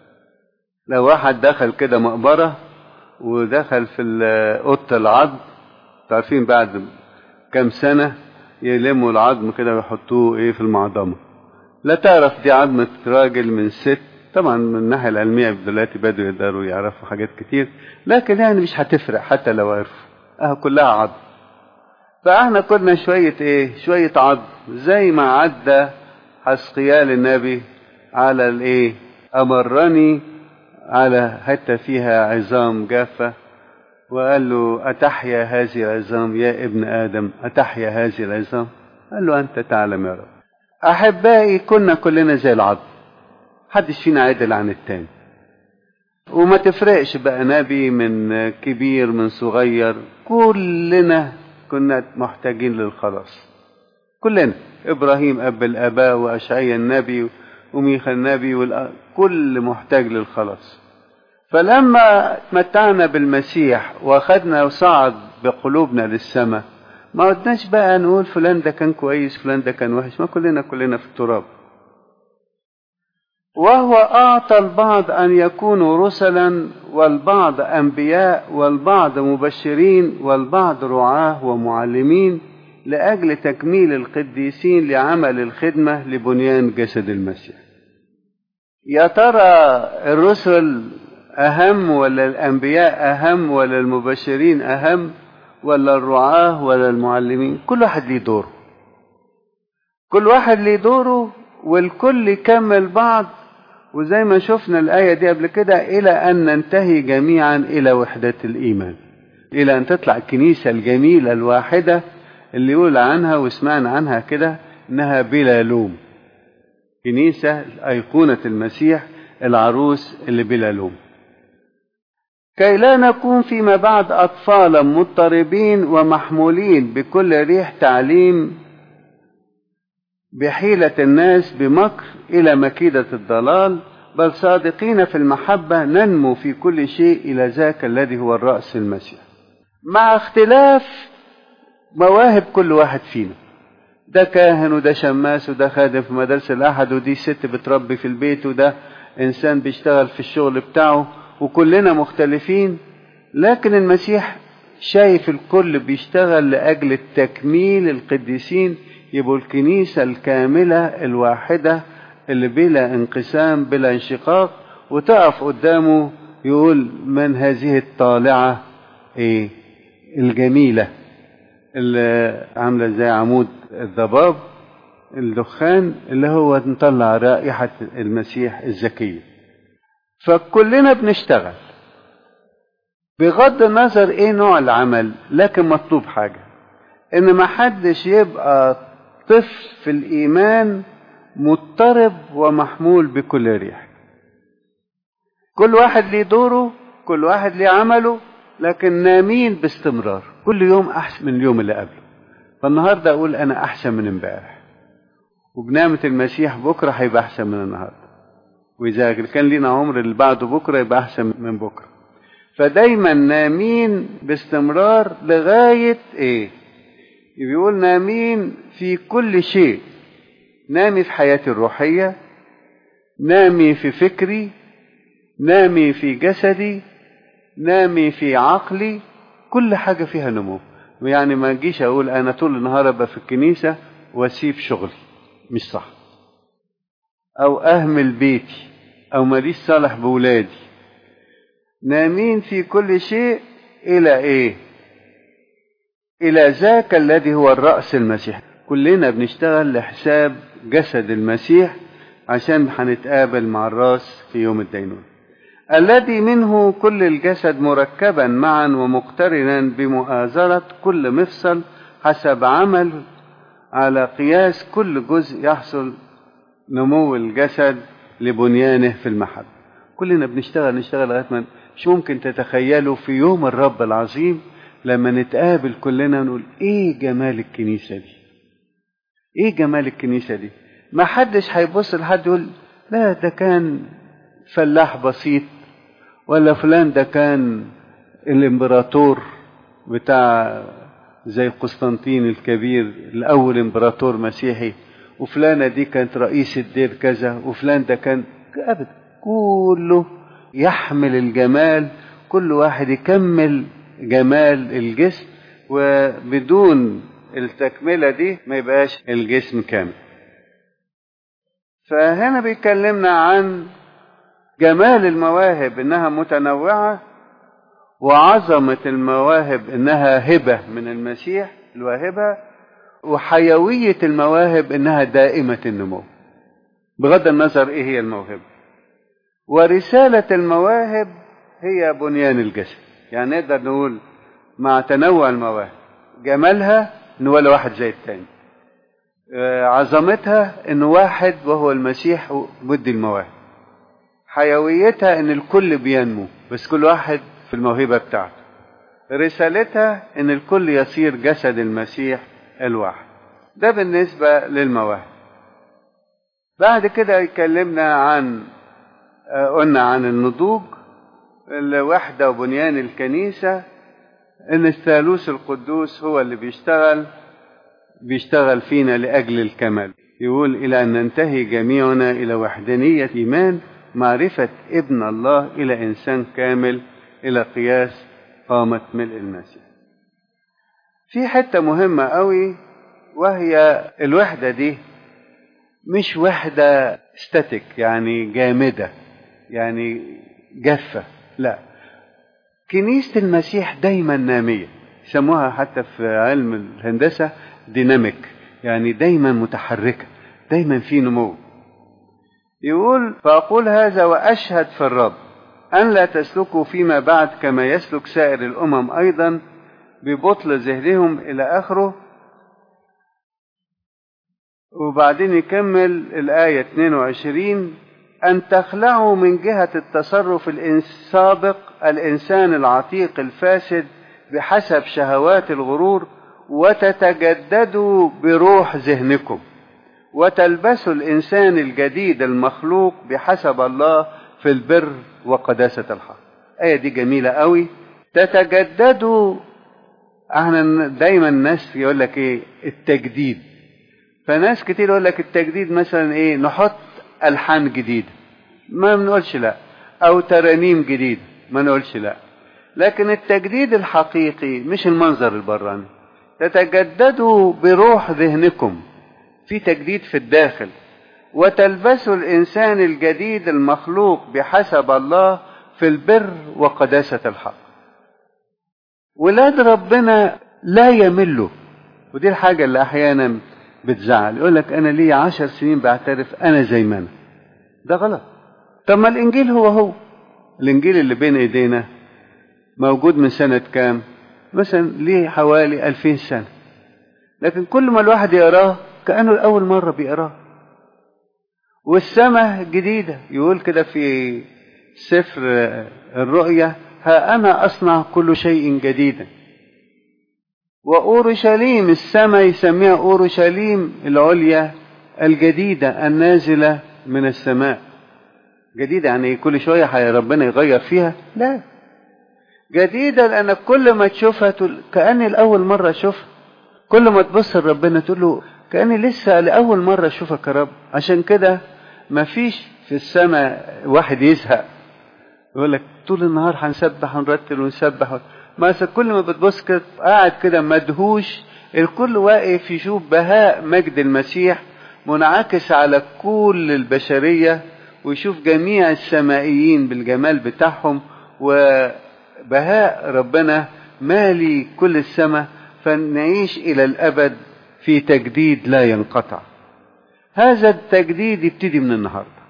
S1: لو واحد دخل كده مقبرة ودخل في اوضه العظم، تعرفين بعد كم سنة يلموا العظم كده ويحطوه ايه في المعضمة، لا تعرف دي عظمة راجل من ست. طبعا من الناحية العلمية دلوقتي بدوا يقدروا يعرفوا حاجات كتير، لكن يعني مش هتفرق حتى لو عرفوا، اه كلها عظم. فاحنا كنا شوية ايه شوية عظم، زي ما عدى حسقيال النبي على الايه امرني على حتى فيها عظام جافة، وقال له أتحيا هذه العظام يا ابن آدم، أتحيا هذه العظام؟ قال له أنت تعلم يا رب. أحبائي كنا كلنا زي العظم، محدش فينا عدل عن التاني، وما تفرقش بقى نبي من كبير من صغير، كلنا كنا محتاجين للخلاص. كلنا، إبراهيم أب الآباء وأشعيا النبي وميخا النبي والأ... كل محتاج للخلاص. فلما تمتعنا بالمسيح واخدنا وصعد بقلوبنا للسماء، ما قدناش بقى نقول فلان ده كان كويس فلان ده كان وحش، ما كلنا كلنا في التراب. وهو أعطى البعض أن يكونوا رسلا، والبعض أنبياء، والبعض مبشرين، والبعض رعاة ومعلمين، لأجل تكميل القديسين لعمل الخدمة لبنيان جسد المسيح. يا ترى الرسل أهم ولا الأنبياء أهم ولا المبشرين أهم ولا الرعاة ولا المعلمين؟ كل واحد ليه دوره، كل واحد ليه دوره، والكل يكمل بعض. وزي ما شفنا الآية دي قبل كده، إلى أن ننتهي جميعا إلى وحدة الإيمان، إلى أن تطلع الكنيسة الجميلة الواحدة اللي يقول عنها وسمعنا عنها كده إنها بلا لوم، كنيسة أيقونة المسيح العروس اللي بلا لوم، كي لا نكون فيما بعد أطفالا مضطربين ومحمولين بكل ريح تعليم بحيلة الناس بمكر إلى مكيدة الضلال، بل صادقين في المحبة ننمو في كل شيء إلى ذاك الذي هو الرأس المسيح، مع اختلاف مواهب كل واحد فينا. ده كاهن وده شماس وده خادم في مدارس الأحد، ودي ست بتربي في البيت، وده إنسان بيشتغل في الشغل بتاعه، وكلنا مختلفين، لكن المسيح شايف الكل بيشتغل لأجل التكميل القديسين، يبقوا الكنيسة الكاملة الواحدة اللي بلا انقسام بلا انشقاق، وتقف قدامه يقول من هذه الطالعة ايه الجميلة اللي عاملة زي عمود الضباب الدخان اللي هو نطلع رائحة المسيح الزكية. فكلنا بنشتغل بغض النظر ايه نوع العمل، لكن مطلوب حاجة، ان ما حدش يبقى طفل في الايمان مضطرب ومحمول بكل ريح. كل واحد ليه دوره، كل واحد ليه عمله، لكن نامين باستمرار. كل يوم احسن من اليوم اللي قبله. فالنهارده اقول انا احسن من امبارح، وبنعمة المسيح بكره هيبقى احسن من النهارده، واذا كان لينا عمر اللي بعده بكره يبقى احسن من بكره. فدايما نامين باستمرار لغايه ايه؟ بيقول نامين في كل شيء. نامي في حياتي الروحيه، نامي في فكري، نامي في جسدي، نامي في عقلي. كل حاجة فيها نمو. يعني ما اجيش اقول انا طول النهار ابقى في الكنيسة واسيب شغلي، مش صح. او اهمل بيتي، او ماليش صالح بولادي. نامين في كل شيء الى ايه؟ الى ذاك الذي هو الرأس المسيح. كلنا بنشتغل لحساب جسد المسيح عشان هنتقابل مع الراس في يوم الدينون، الذي منه كل الجسد مركبا معا ومقترنا بمؤازرة كل مفصل حسب عمل على قياس كل جزء يحصل نمو الجسد لبنيانه في المحبة. كلنا بنشتغل نشتغل لغاية ما مش ممكن تتخيلوا في يوم الرب العظيم لما نتقابل كلنا ونقول ايه جمال الكنيسة دي، ايه جمال الكنيسة دي. ما حدش هيبص لحد يقول لا ده كان فلاح بسيط، ولا فلان ده كان الامبراطور بتاع زي قسطنطين الكبير الأول امبراطور مسيحي، وفلانة دي كانت رئيس الدير كذا، وفلان ده كان أبدا. كله يحمل الجمال، كل واحد يكمل جمال الجسم، وبدون التكملة دي ما يبقاش الجسم كامل. فهنا بيكلمنا عن جمال المواهب انها متنوعة، وعظمة المواهب انها هبة من المسيح الواهبة، وحيوية المواهب انها دائمة النمو بغض النظر ايه هي الموهبة. ورسالة المواهب هي بنيان الجسد. يعني نقدر نقول مع تنوع المواهب جمالها ان ولا واحد زي التاني، عظمتها ان واحد وهو المسيح بدي المواهب، حيويتها ان الكل بينمو بس كل واحد في الموهبة بتاعته، رسالتها ان الكل يصير جسد المسيح الواحد. ده بالنسبة للمواهب. بعد كده يكلمنا عن قلنا عن النضوج، الوحدة وبنيان الكنيسة، ان الثالوث القدوس هو اللي بيشتغل بيشتغل فينا لأجل الكمال. يقول إلى أن ننتهي جميعنا إلى وحدانية إيمان معرفة ابن الله إلى إنسان كامل إلى قياس قامة ملء المسيح. في حتة مهمة قوي، وهي الوحدة دي مش وحدة ستاتيك يعني جامدة يعني جافة، لا، كنيسة المسيح دايما نامية. يسموها حتى في علم الهندسة ديناميك، يعني دايما متحركة، دايما في نمو. يقول فأقول هذا وأشهد في الرب أن لا تسلكوا فيما بعد كما يسلك سائر الأمم أيضا ببطل ذهنهم إلى آخره. وبعدين يكمل الآية اثنين وعشرين أن تخلعوا من جهة التصرف السابق الإنسان العتيق الفاسد بحسب شهوات الغرور، وتتجددوا بروح ذهنكم، وتلبسوا الإنسان الجديد المخلوق بحسب الله في البر وقداسة الحق. الآية دي جميلة قوي. تتجددوا، احنا دايما الناس يقول لك ايه التجديد، فناس كتير يقول لك التجديد مثلا ايه نحط ألحان جديدة، ما بنقولش لا، او ترانيم جديدة ما نقولش لا، لكن التجديد الحقيقي مش المنظر البراني. تتجددوا بروح ذهنكم، في تجديد في الداخل، وتلبسوا الإنسان الجديد المخلوق بحسب الله في البر وقداسة الحق. ولاد ربنا لا يملوا، ودي الحاجة اللي أحيانا بتزعل، يقول لك أنا لي عشر سنين بعترف أنا زي ما أنا. ده غلط. طب ما الإنجيل هو هو الإنجيل اللي بين إيدينا موجود من سنة كام؟ مثلا ليه حوالي ألفين سنة، لكن كل ما الواحد يقراه كأنه الأول مرة بيقراه. والسماء جديدة، يقول كده في سفر الرؤيا: ها أنا أصنع كل شيء جديدا. وأورشليم، السماء يسميها أورشليم العليا الجديدة النازلة من السماء. جديدة يعني كل شوية حي ربنا يغير فيها؟ لا، جديدة لأن كل ما تشوفها تقول كأني الأول مرة أشوفها. كل ما تبص لربنا تقول له كأني لسه لأول مرة أشوفك يا رب. عشان كده ما فيش في السماء واحد يزهق يقول لك طول النهار هنسبح ونرتل ونسبح. ما كل ما بتبص كده قاعد كده مدهوش، الكل واقف يشوف بهاء مجد المسيح منعكس على كل البشرية، ويشوف جميع السمائيين بالجمال بتاعهم، وبهاء ربنا مالي كل السماء، فنعيش إلى الأبد في تجديد لا ينقطع. هذا التجديد يبتدي من النهاردة.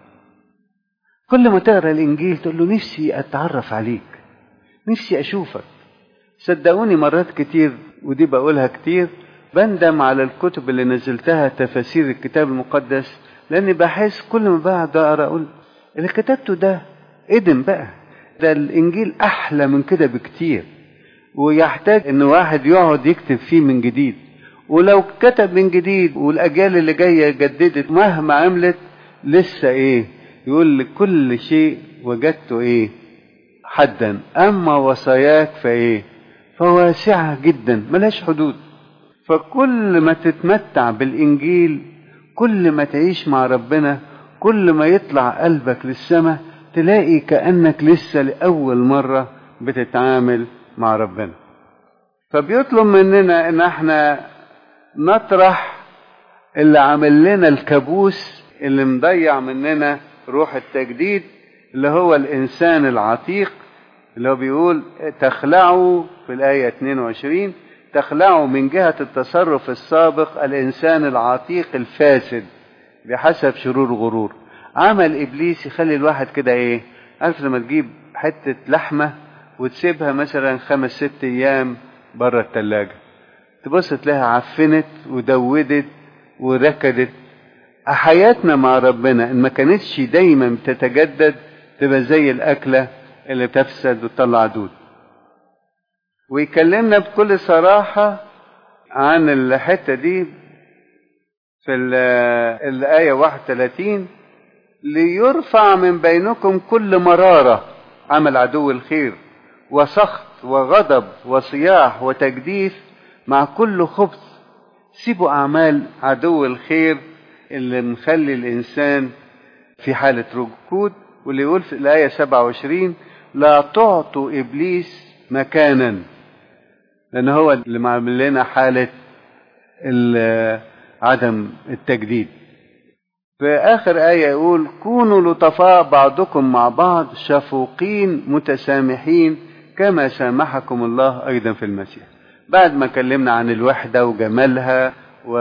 S1: كل ما تقرأ الإنجيل تقول له نفسي أتعرف عليك، نفسي أشوفك. صدقوني مرات كتير، ودي بقولها كتير، بندم على الكتب اللي نزلتها تفاسير الكتاب المقدس، لأني بحس كل ما بعد أقرأ أقول اللي كتبته ده إدم بقى، ده الإنجيل أحلى من كده بكتير، ويحتاج إن واحد يقعد يكتب فيه من جديد. ولو كتب من جديد والأجيال اللي جاية جددت مهما عملت لسه إيه، يقول لكل شيء وجدته إيه حدا، أما وصاياك فإيه فواسعة جدا ملهاش حدود. فكل ما تتمتع بالإنجيل، كل ما تعيش مع ربنا، كل ما يطلع قلبك للسماء، تلاقي كأنك لسه لأول مرة بتتعامل مع ربنا. فبيطلب مننا ان احنا نطرح اللي عامل لنا الكابوس اللي مضيع مننا روح التجديد، اللي هو الإنسان العتيق، اللي هو بيقول تخلعوا في الآية اثنين وعشرين: تخلعوا من جهة التصرف السابق الإنسان العتيق الفاسد بحسب شرور غرور. عمل إبليس يخلي الواحد كده إيه، عارف لما تجيب حتة لحمة وتسيبها مثلا خمس ست أيام بره التلاجة، تبص تلاقيها عفنت ودودت وركدت. حياتنا مع ربنا إن ما كانتش دايما بتتجدد تبقى زي الأكلة اللي بتفسد وتطلع دود. ويكلمنا بكل صراحة عن الحتة دي في الآية واحد وثلاثين: ليرفع من بينكم كل مرارة عمل عدو الخير وسخط وغضب وصياح وتجديف مع كل خبث. سيبوا أعمال عدو الخير اللي مخلي الإنسان في حالة ركود. واللي يقول في الآية سبعة وعشرين: لا تعطوا إبليس مكانا، لأن هو اللي معمل لنا حالة عدم التجديد. في آخر آية يقول: كونوا لطفاء بعضكم مع بعض شفوقين متسامحين كما سامحكم الله أيضا في المسيح. بعد ما كلمنا عن الوحدة وجمالها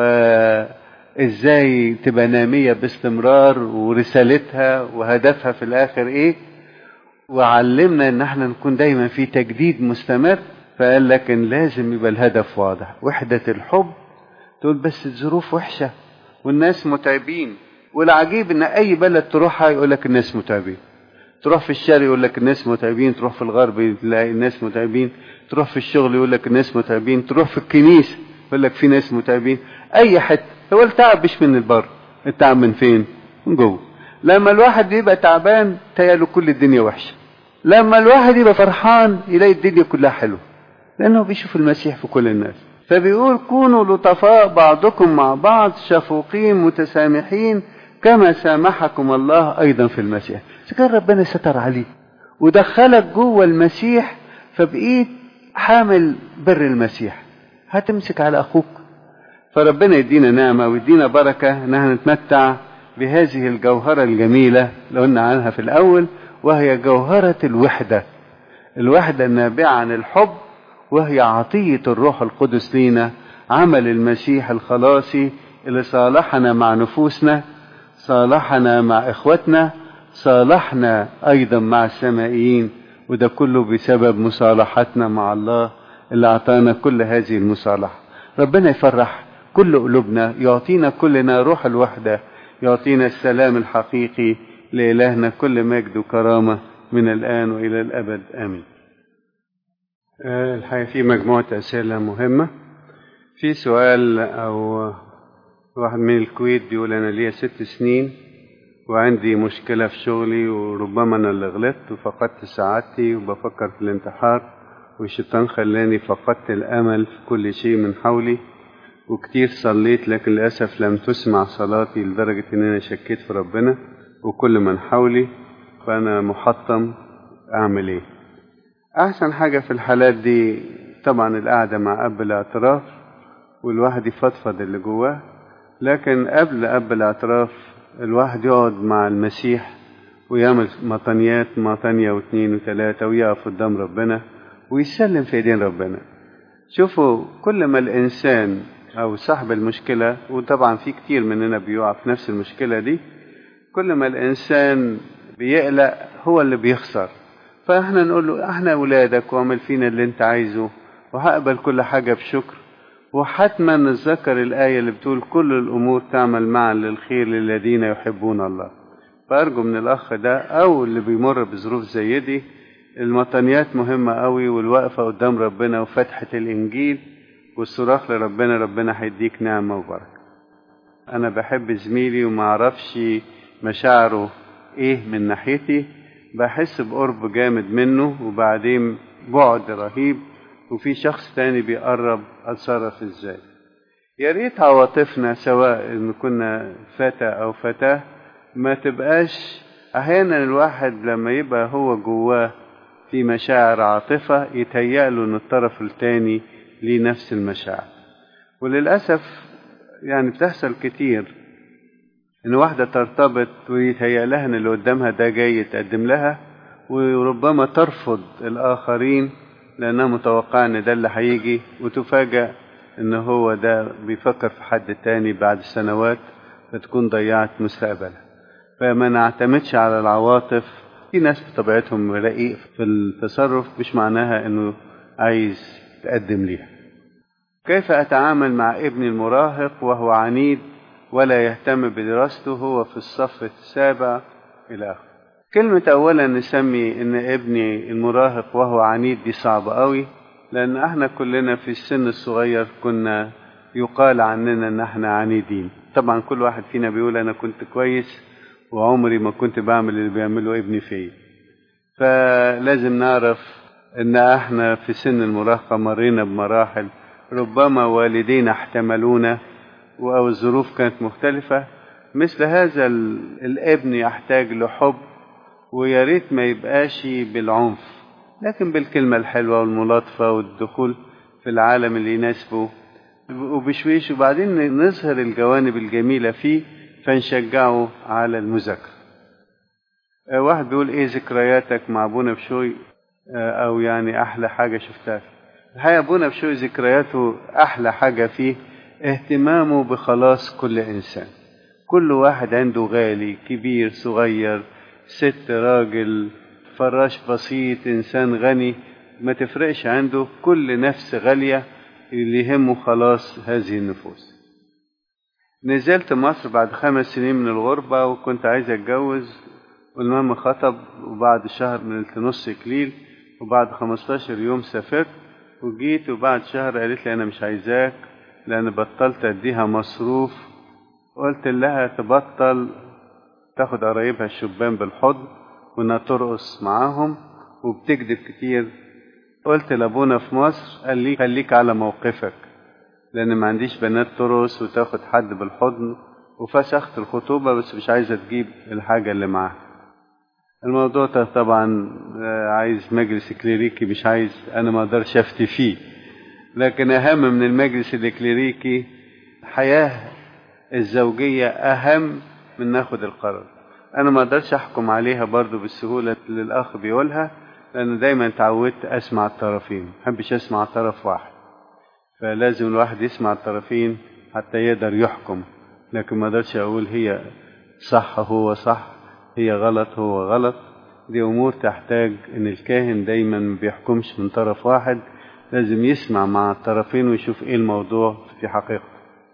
S1: وإزاي تبقى نامية باستمرار ورسالتها وهدفها في الآخر إيه، وعلمنا إن احنا نكون دايما في تجديد مستمر، فقال لك إن لازم يبقى الهدف واضح، وحدة الحب. تقول بس الظروف وحشة والناس متعبين، والعجيب إن أي بلد تروحها يقول لك الناس متعبين. تروح في الشرق يقول لك الناس متعبين، تروح في الغرب تلاقي الناس متعبين، تروح في الشغل يقول لك الناس متعبين، تروح في الكنيسة يقول لك في ناس متعبين. أي حتة هو التعب مش من البر، التعب من فين؟ من جوه. لما الواحد يبقى تعبان تياله كل الدنيا وحشة، لما الواحد يبقى فرحان يلاقي الدنيا كلها حلوة، لأنه بيشوف المسيح في كل الناس. فبيقول: كونوا لطفاء بعضكم مع بعض شفوقين متسامحين كما سامحكم الله أيضا في المسيح. كان ربنا ستر عليه ودخلك جوه المسيح، فبقيت حامل بر المسيح، هتمسك على أخوك. فربنا يدينا نعمة ويدينا بركة إنها نتمتع بهذه الجوهرة الجميلة اللي قلنا عنها في الأول، وهي جوهرة الوحدة، الوحدة النابعة عن الحب، وهي عطية الروح القدس لينا، عمل المسيح الخلاصي اللي صالحنا مع نفوسنا، صالحنا مع إخوتنا، صالحنا أيضا مع السمائيين، وده كله بسبب مصالحتنا مع الله اللي أعطانا كل هذه المصالحة. ربنا يفرح كل قلوبنا، يعطينا كلنا روح الوحدة، يعطينا السلام الحقيقي. لإلهنا كل مجد وكرامة من الآن وإلى الأبد آمين. الحقيقة في مجموعة أسئلة مهمة. في سؤال أو واحد من الكويت بيقول أنا ليا ست سنين وعندي مشكلة في شغلي، وربما أنا اللي غلطت وفقدت سعادتي وبفكر في الانتحار، والشيطان خلاني فقدت الأمل في كل شيء من حولي، وكتير صليت لكن للأسف لم تسمع صلاتي لدرجة أن أنا شكيت في ربنا وكل من حولي، فأنا محطم. أعمل إيه؟ أحسن حاجة في الحالات دي طبعا القعدة مع أب الاعتراف، والواحد يفضفض اللي جواه. لكن قبل أب الاعتراف الواحد يقعد مع المسيح ويعمل مطنيات مطنية واثنين وثلاثة، ويقف قدام ربنا ويسلم في ايدين ربنا. شوفوا، كل ما الإنسان أو صاحب المشكلة، وطبعا في كتير مننا بيقع في نفس المشكلة دي، كل ما الإنسان بيقلق هو اللي بيخسر. فإحنا نقول له إحنا أولادك واعمل فينا اللي أنت عايزه، وهقبل كل حاجة بشكر. وحتما نتذكر الآية اللي بتقول كل الأمور تعمل معا للخير للذين يحبون الله. فأرجو من الأخ ده أو اللي بيمر بظروف زي دي، المطنيات مهمة قوي، والوقفة قدام ربنا وفتحة الإنجيل والصراخ لربنا، ربنا هيديك نعمة وبركة. أنا بحب زميلي وما أعرفش مشاعره إيه من ناحيتي، بحس بقرب جامد منه وبعدين بعد رهيب، وفي شخص تاني بيقرب، أتصرف إزاي؟ يا ريت عواطفنا سواء إن كنا فتى أو فتاة ما تبقاش. أحيانا الواحد لما يبقى هو جواه في مشاعر عاطفة يتهيأله إن الطرف التاني ليه نفس المشاعر، وللأسف يعني بتحصل كتير إن واحدة ترتبط ويتهيأ لها إن اللي قدامها ده جاي يتقدم لها، وربما ترفض الآخرين لأنها متوقعة إن ده اللي هيجي، وتفاجأ إن هو ده بيفكر في حد تاني بعد سنوات، فتكون ضيعت مستقبلها. فما نعتمدش على العواطف. في ناس بطبيعتهم رقيق في التصرف، مش معناها إنه عايز تقدم ليها. كيف أتعامل مع ابني المراهق وهو عنيد ولا يهتم بدراسته، هو في الصف السابع إلى آخره؟ كلمة أولا نسمي إن ابني المراهق وهو عنيد دي صعبة قوي، لأن احنا كلنا في السن الصغير كنا يقال عننا إن احنا عنيدين. طبعا كل واحد فينا بيقول أنا كنت كويس وعمري ما كنت بعمل اللي بيعمله ابني فيه. فلازم نعرف إن احنا في سن المراهقة مرينا بمراحل، ربما والدينا احتملونا أو الظروف كانت مختلفة. مثل هذا الابن يحتاج لحب، ويا ريت ما يبقاش بالعنف، لكن بالكلمة الحلوة والملاطفة والدخول في العالم اللي يناسبه وبشويش، وبعدين نظهر الجوانب الجميلة فيه فنشجعه على المذاكرة. واحد بيقول ايه ذكرياتك مع ابونا بشوي، او يعني احلى حاجة شفتها فيه؟ الحقيقة ابونا بشوي ذكرياته احلى حاجة فيه اهتمامه بخلاص كل انسان. كل واحد عنده غالي، كبير صغير، ست راجل، فراش بسيط، انسان غني، ما تفرقش عنده، كل نفس غالية، اللي يهمه خلاص هذه النفوس. نزلت مصر بعد خمس سنين من الغربة وكنت عايز اتجوز، والمهم خطب، وبعد شهر نلت نص اكليل، وبعد خمستاشر يوم سافرت وجيت، وبعد شهر قالت لي انا مش عايزاك لان بطلت اديها مصروف. قلت لها تبطل تاخد قرايبها الشبان بالحضن وانها ترقص معاهم وبتكذب كتير. قلت لابونا في مصر قال لي خليك على موقفك، لان ما عنديش بنات ترقص وتاخد حد بالحضن، وفسخت الخطوبة بس مش عايزة تجيب الحاجة اللي معاها. الموضوع ده طبعا عايز مجلس كليريكي، مش عايز انا ما اقدرش افتي فيه، لكن اهم من المجلس الكليريكي الحياة الزوجية اهم من ناخد القرار. انا ما اقدرش احكم عليها برضو بالسهولة اللي الاخ بيقولها، لان دايما تعودت اسمع الطرفين، ما بحبش اسمع طرف واحد، فلازم الواحد يسمع الطرفين حتى يقدر يحكم، لكن ما اقدرش اقول هي صح هو صح، هي غلط هو غلط. دي امور تحتاج ان الكاهن دايما ما بيحكمش من طرف واحد، لازم يسمع مع الطرفين ويشوف ايه الموضوع في حقيقته.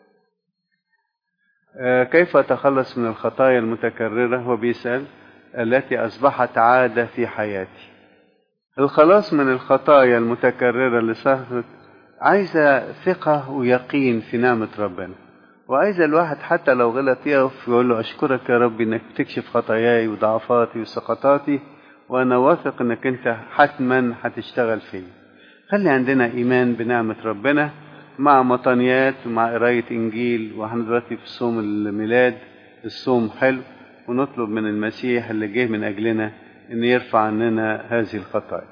S1: آه كيف اتخلص من الخطايا المتكررة؟ هو بيسأل التي اصبحت عادة في حياتي. الخلاص من الخطايا المتكررة اللي صارت عايزة ثقة ويقين في نعمة ربنا، وعايزة الواحد حتى لو غلط يقف يقول له أشكرك يا رب إنك تكشف خطاياي وضعفاتي وسقطاتي، وأنا واثق إنك أنت حتما هتشتغل فيه. خلي عندنا إيمان بنعمة ربنا مع مطانيات ومع قراية إنجيل، وإحنا دلوقتي في صوم الميلاد، الصوم حلو، ونطلب من المسيح اللي جه من أجلنا إن يرفع عننا هذه الخطايا.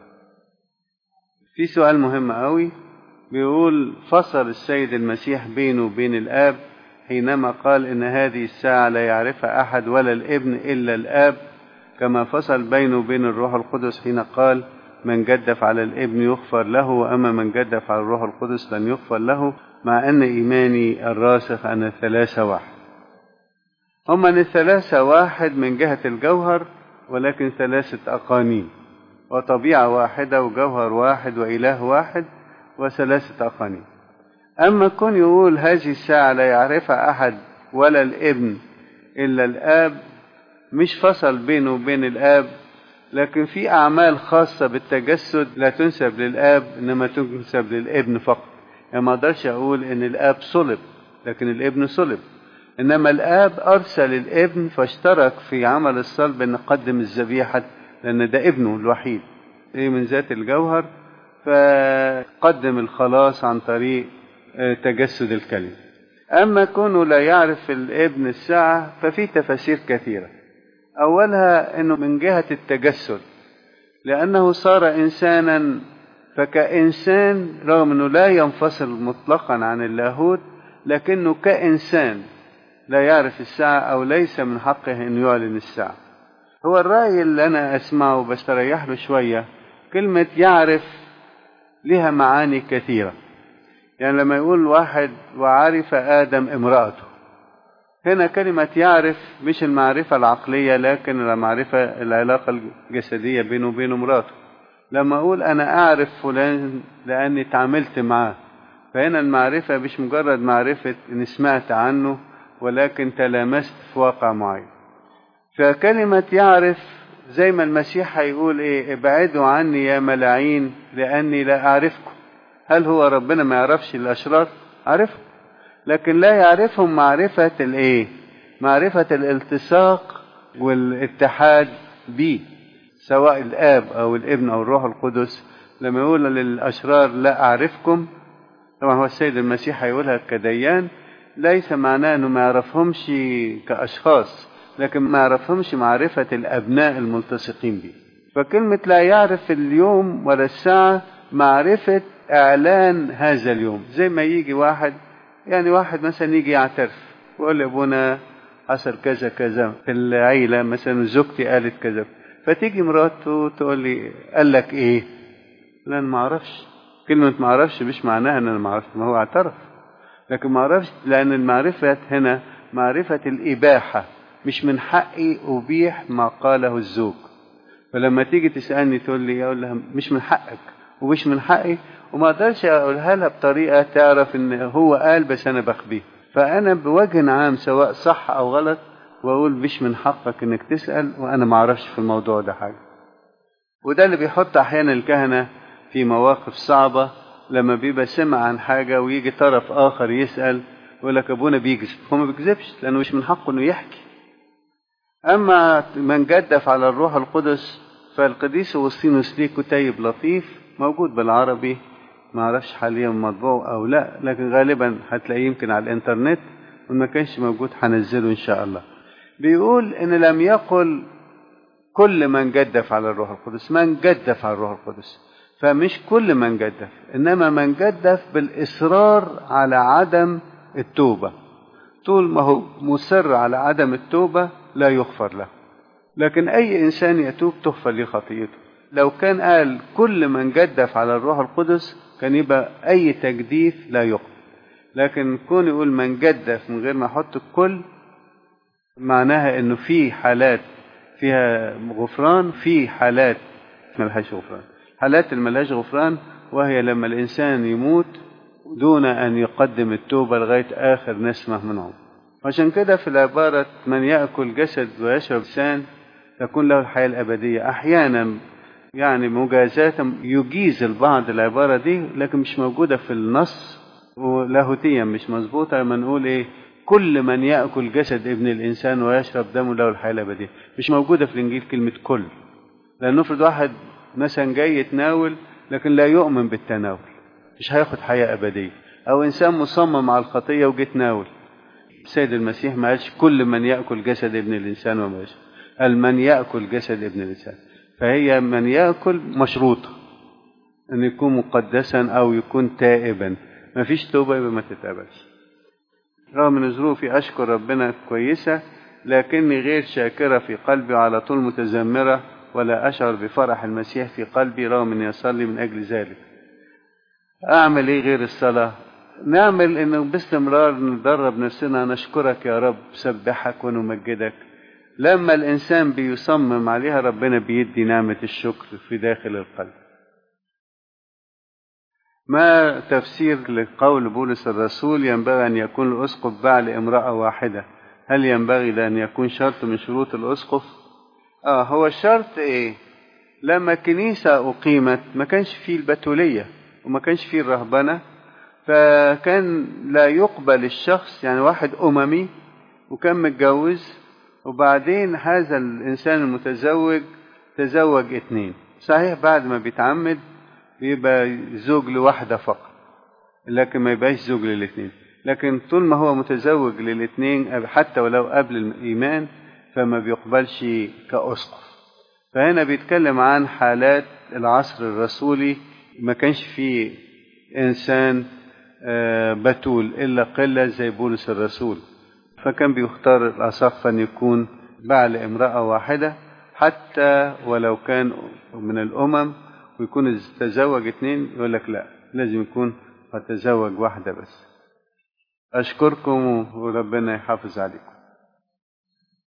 S1: في سؤال مهم قوي بيقول فصل السيد المسيح بينه وبين الآب حينما قال إن هذه الساعة لا يعرفها أحد ولا الابن إلا الآب، كما فصل بينه وبين الروح القدس حين قال من جدف على الابن يغفر له، وأما من جدف على الروح القدس لن يغفر له، مع أن إيماني الراسخ أن الثلاثة واحد. هما أن الثلاثة واحد من جهة الجوهر، ولكن ثلاثة أقانيم، وطبيعة واحدة وجوهر واحد وإله واحد وثلاثة أقانيم. أما كون يقول هذه الساعة لا يعرفها أحد ولا الابن إلا الآب، مش فصل بينه وبين الآب، لكن في أعمال خاصة بالتجسد لا تنسب للآب إنما تنسب للابن فقط. يعني ما أقدرش أقول إن الآب صلب لكن الابن صلب، إنما الآب أرسل الابن فاشترك في عمل الصلب أن قدم الذبيحة، لأن ده ابنه الوحيد من ذات الجوهر، فقدم الخلاص عن طريق تجسد الكلمة. أما كونه لا يعرف الابن الساعة ففي تفاسير كثيرة. أولها أنه من جهة التجسد، لأنه صار إنسانا، فكإنسان رغم أنه لا ينفصل مطلقا عن اللاهوت، لكنه كإنسان لا يعرف الساعة أو ليس من حقه أن يعلن الساعة. هو الرأي اللي أنا أسمعه بستريح له شوية، كلمة يعرف لها معاني كثيرة. يعني لما يقول واحد وعرف آدم امرأته، هنا كلمة يعرف مش المعرفة العقلية لكن المعرفة العلاقة الجسدية بينه وبين امرأته. لما أقول أنا أعرف فلان لأني تعاملت معه، فهنا المعرفة مش مجرد معرفة إن سمعت عنه، ولكن تلامست في واقع معين. فكلمة يعرف زي ما المسيح هيقول إيه ابعدوا عني يا ملاعين لأني لا أعرفكم. هل هو ربنا ما يعرفش الأشرار؟ عارفهم، لكن لا يعرفهم معرفة الإيه؟ معرفة الالتصاق والاتحاد به، سواء الآب أو الابن أو الروح القدس. لما يقول للأشرار لا أعرفكم، طبعا هو السيد المسيح هيقولها كديان، ليس معناه أنه ما يعرفهمش كأشخاص، لكن ما يعرفهمش معرفة الأبناء الملتصقين به. فكلمة لا يعرف اليوم ولا الساعة معرفة إعلان هذا اليوم. زي ما يجي واحد، يعني واحد مثلا يجي يعترف ويقول لأبونا حصل كذا كذا في العيلة، مثلا زوجتي قالت كذا، فتيجي مراته تقول لي قال لك إيه؟ لا أنا ما أعرفش. كلمة ما أعرفش مش معناها أن أنا ما أعرفش، ما هو اعترف، لكن ما أعرفش لأن المعرفة هنا معرفة الإباحة، مش من حقي أبيح ما قاله الزوج. فلما تيجي تسألني تقول لي أقول لها مش من حقك ومش من حقي، وما أقدرش أقولها لها بطريقة تعرف إن هو قال بس أنا بخبيه. فأنا بوجه عام سواء صح أو غلط وأقول مش من حقك إنك تسأل وأنا ما أعرفش في الموضوع ده حاجة. وده اللي بيحط أحيانا الكهنة في مواقف صعبة، لما بيبقى سمع عن حاجة ويجي طرف آخر يسأل يقول لك أبونا بيكذب. هو ما بيكذبش لأنه مش من حقه إنه يحكي. أما من جدف على الروح القدس، فالقديس أغسطينوس ليه كتيب لطيف موجود بالعربي، ما أعرفش حاليا مطبوع أو لا، لكن غالبا هتلاقيه يمكن على الإنترنت، وما كانش موجود هنزله إن شاء الله. بيقول إن لم يقل كل من جدف على الروح القدس، من جدف على الروح القدس، فمش كل من جدف، إنما من جدف بالإصرار على عدم التوبة. طول ما هو مصر على عدم التوبة لا يغفر له، لكن أي إنسان يتوب تغفر له خطيئته. لو كان قال كل من جدف على الروح القدس كان يبقى أي تجديف لا يقبل، لكن كون يقول من جدف من غير ما يحط الكل، معناها انه في حالات فيها غفران، في حالات ملهاش غفران. حالات الملهاش غفران وهي لما الإنسان يموت دون أن يقدم التوبة لغاية آخر نسمة من عمره. عشان كده في العبارة من يأكل جسد ويشرب لسان تكون له الحياة الأبدية، أحيانا يعني مجازاة يجيز البعض العبارة دي، لكن مش موجودة في النص، ولاهوتيا مش مظبوطة. لما نقول إيه كل من يأكل جسد ابن الإنسان ويشرب دمه له الحياة الأبدية، مش موجودة في الإنجيل كلمة كل. لأن نفرض واحد مثلا جاي يتناول لكن لا يؤمن بالتناول، مش هياخد حياة أبدية. أو إنسان مصمم على الخطية وجي يتناول، السيد المسيح ما قالش كل من يأكل جسد ابن الإنسان وما يشرب، قال من يأكل جسد ابن الإنسان. فهي من يأكل مشروطة أن يكون مقدسا أو يكون تائبا، ما فيش توبة يبقى ما تتقبلش. رغم من ظروفي أشكر ربنا كويسة، لكني غير شاكرة في قلبي، على طول متذمرة ولا أشعر بفرح المسيح في قلبي رغم أني أصلي من أجل ذلك. أعمل إيه غير الصلاة؟ نعمل إنه باستمرار ندرب نفسنا نشكرك يا رب، سبحك ونمجدك. لما الإنسان بيصمم عليها ربنا بيدي نعمة الشكر في داخل القلب. ما تفسير لقول بولس الرسول ينبغي أن يكون الأسقف بعل امرأة واحدة؟ هل ينبغي أن يكون شرط من شروط الأسقف؟ آه هو الشرط إيه؟ لما الكنيسة أقيمت ما كانش فيه البتولية وما كانش فيه الرهبنة، فكان لا يقبل الشخص، يعني واحد أممي وكان متجوز وبعدين هذا الإنسان المتزوج تزوج اثنين، صحيح بعد ما بيتعمد بيبقى زوج لواحدة فقط، لكن ما يبقاش زوج للاثنين. لكن طول ما هو متزوج للاثنين حتى ولو قبل الإيمان فما بيقبلش كأسقف. فهنا بيتكلم عن حالات العصر الرسولي ما كانش فيه إنسان بتول إلا قلة زي بولس الرسول، فكان بيختار الأصح أن يكون بعل امرأة واحدة حتى ولو كان من الأمم، ويكون تزوج اثنين يقول لك لا لازم يكون قد تزوج واحدة بس. أشكركم وربنا يحافظ عليكم.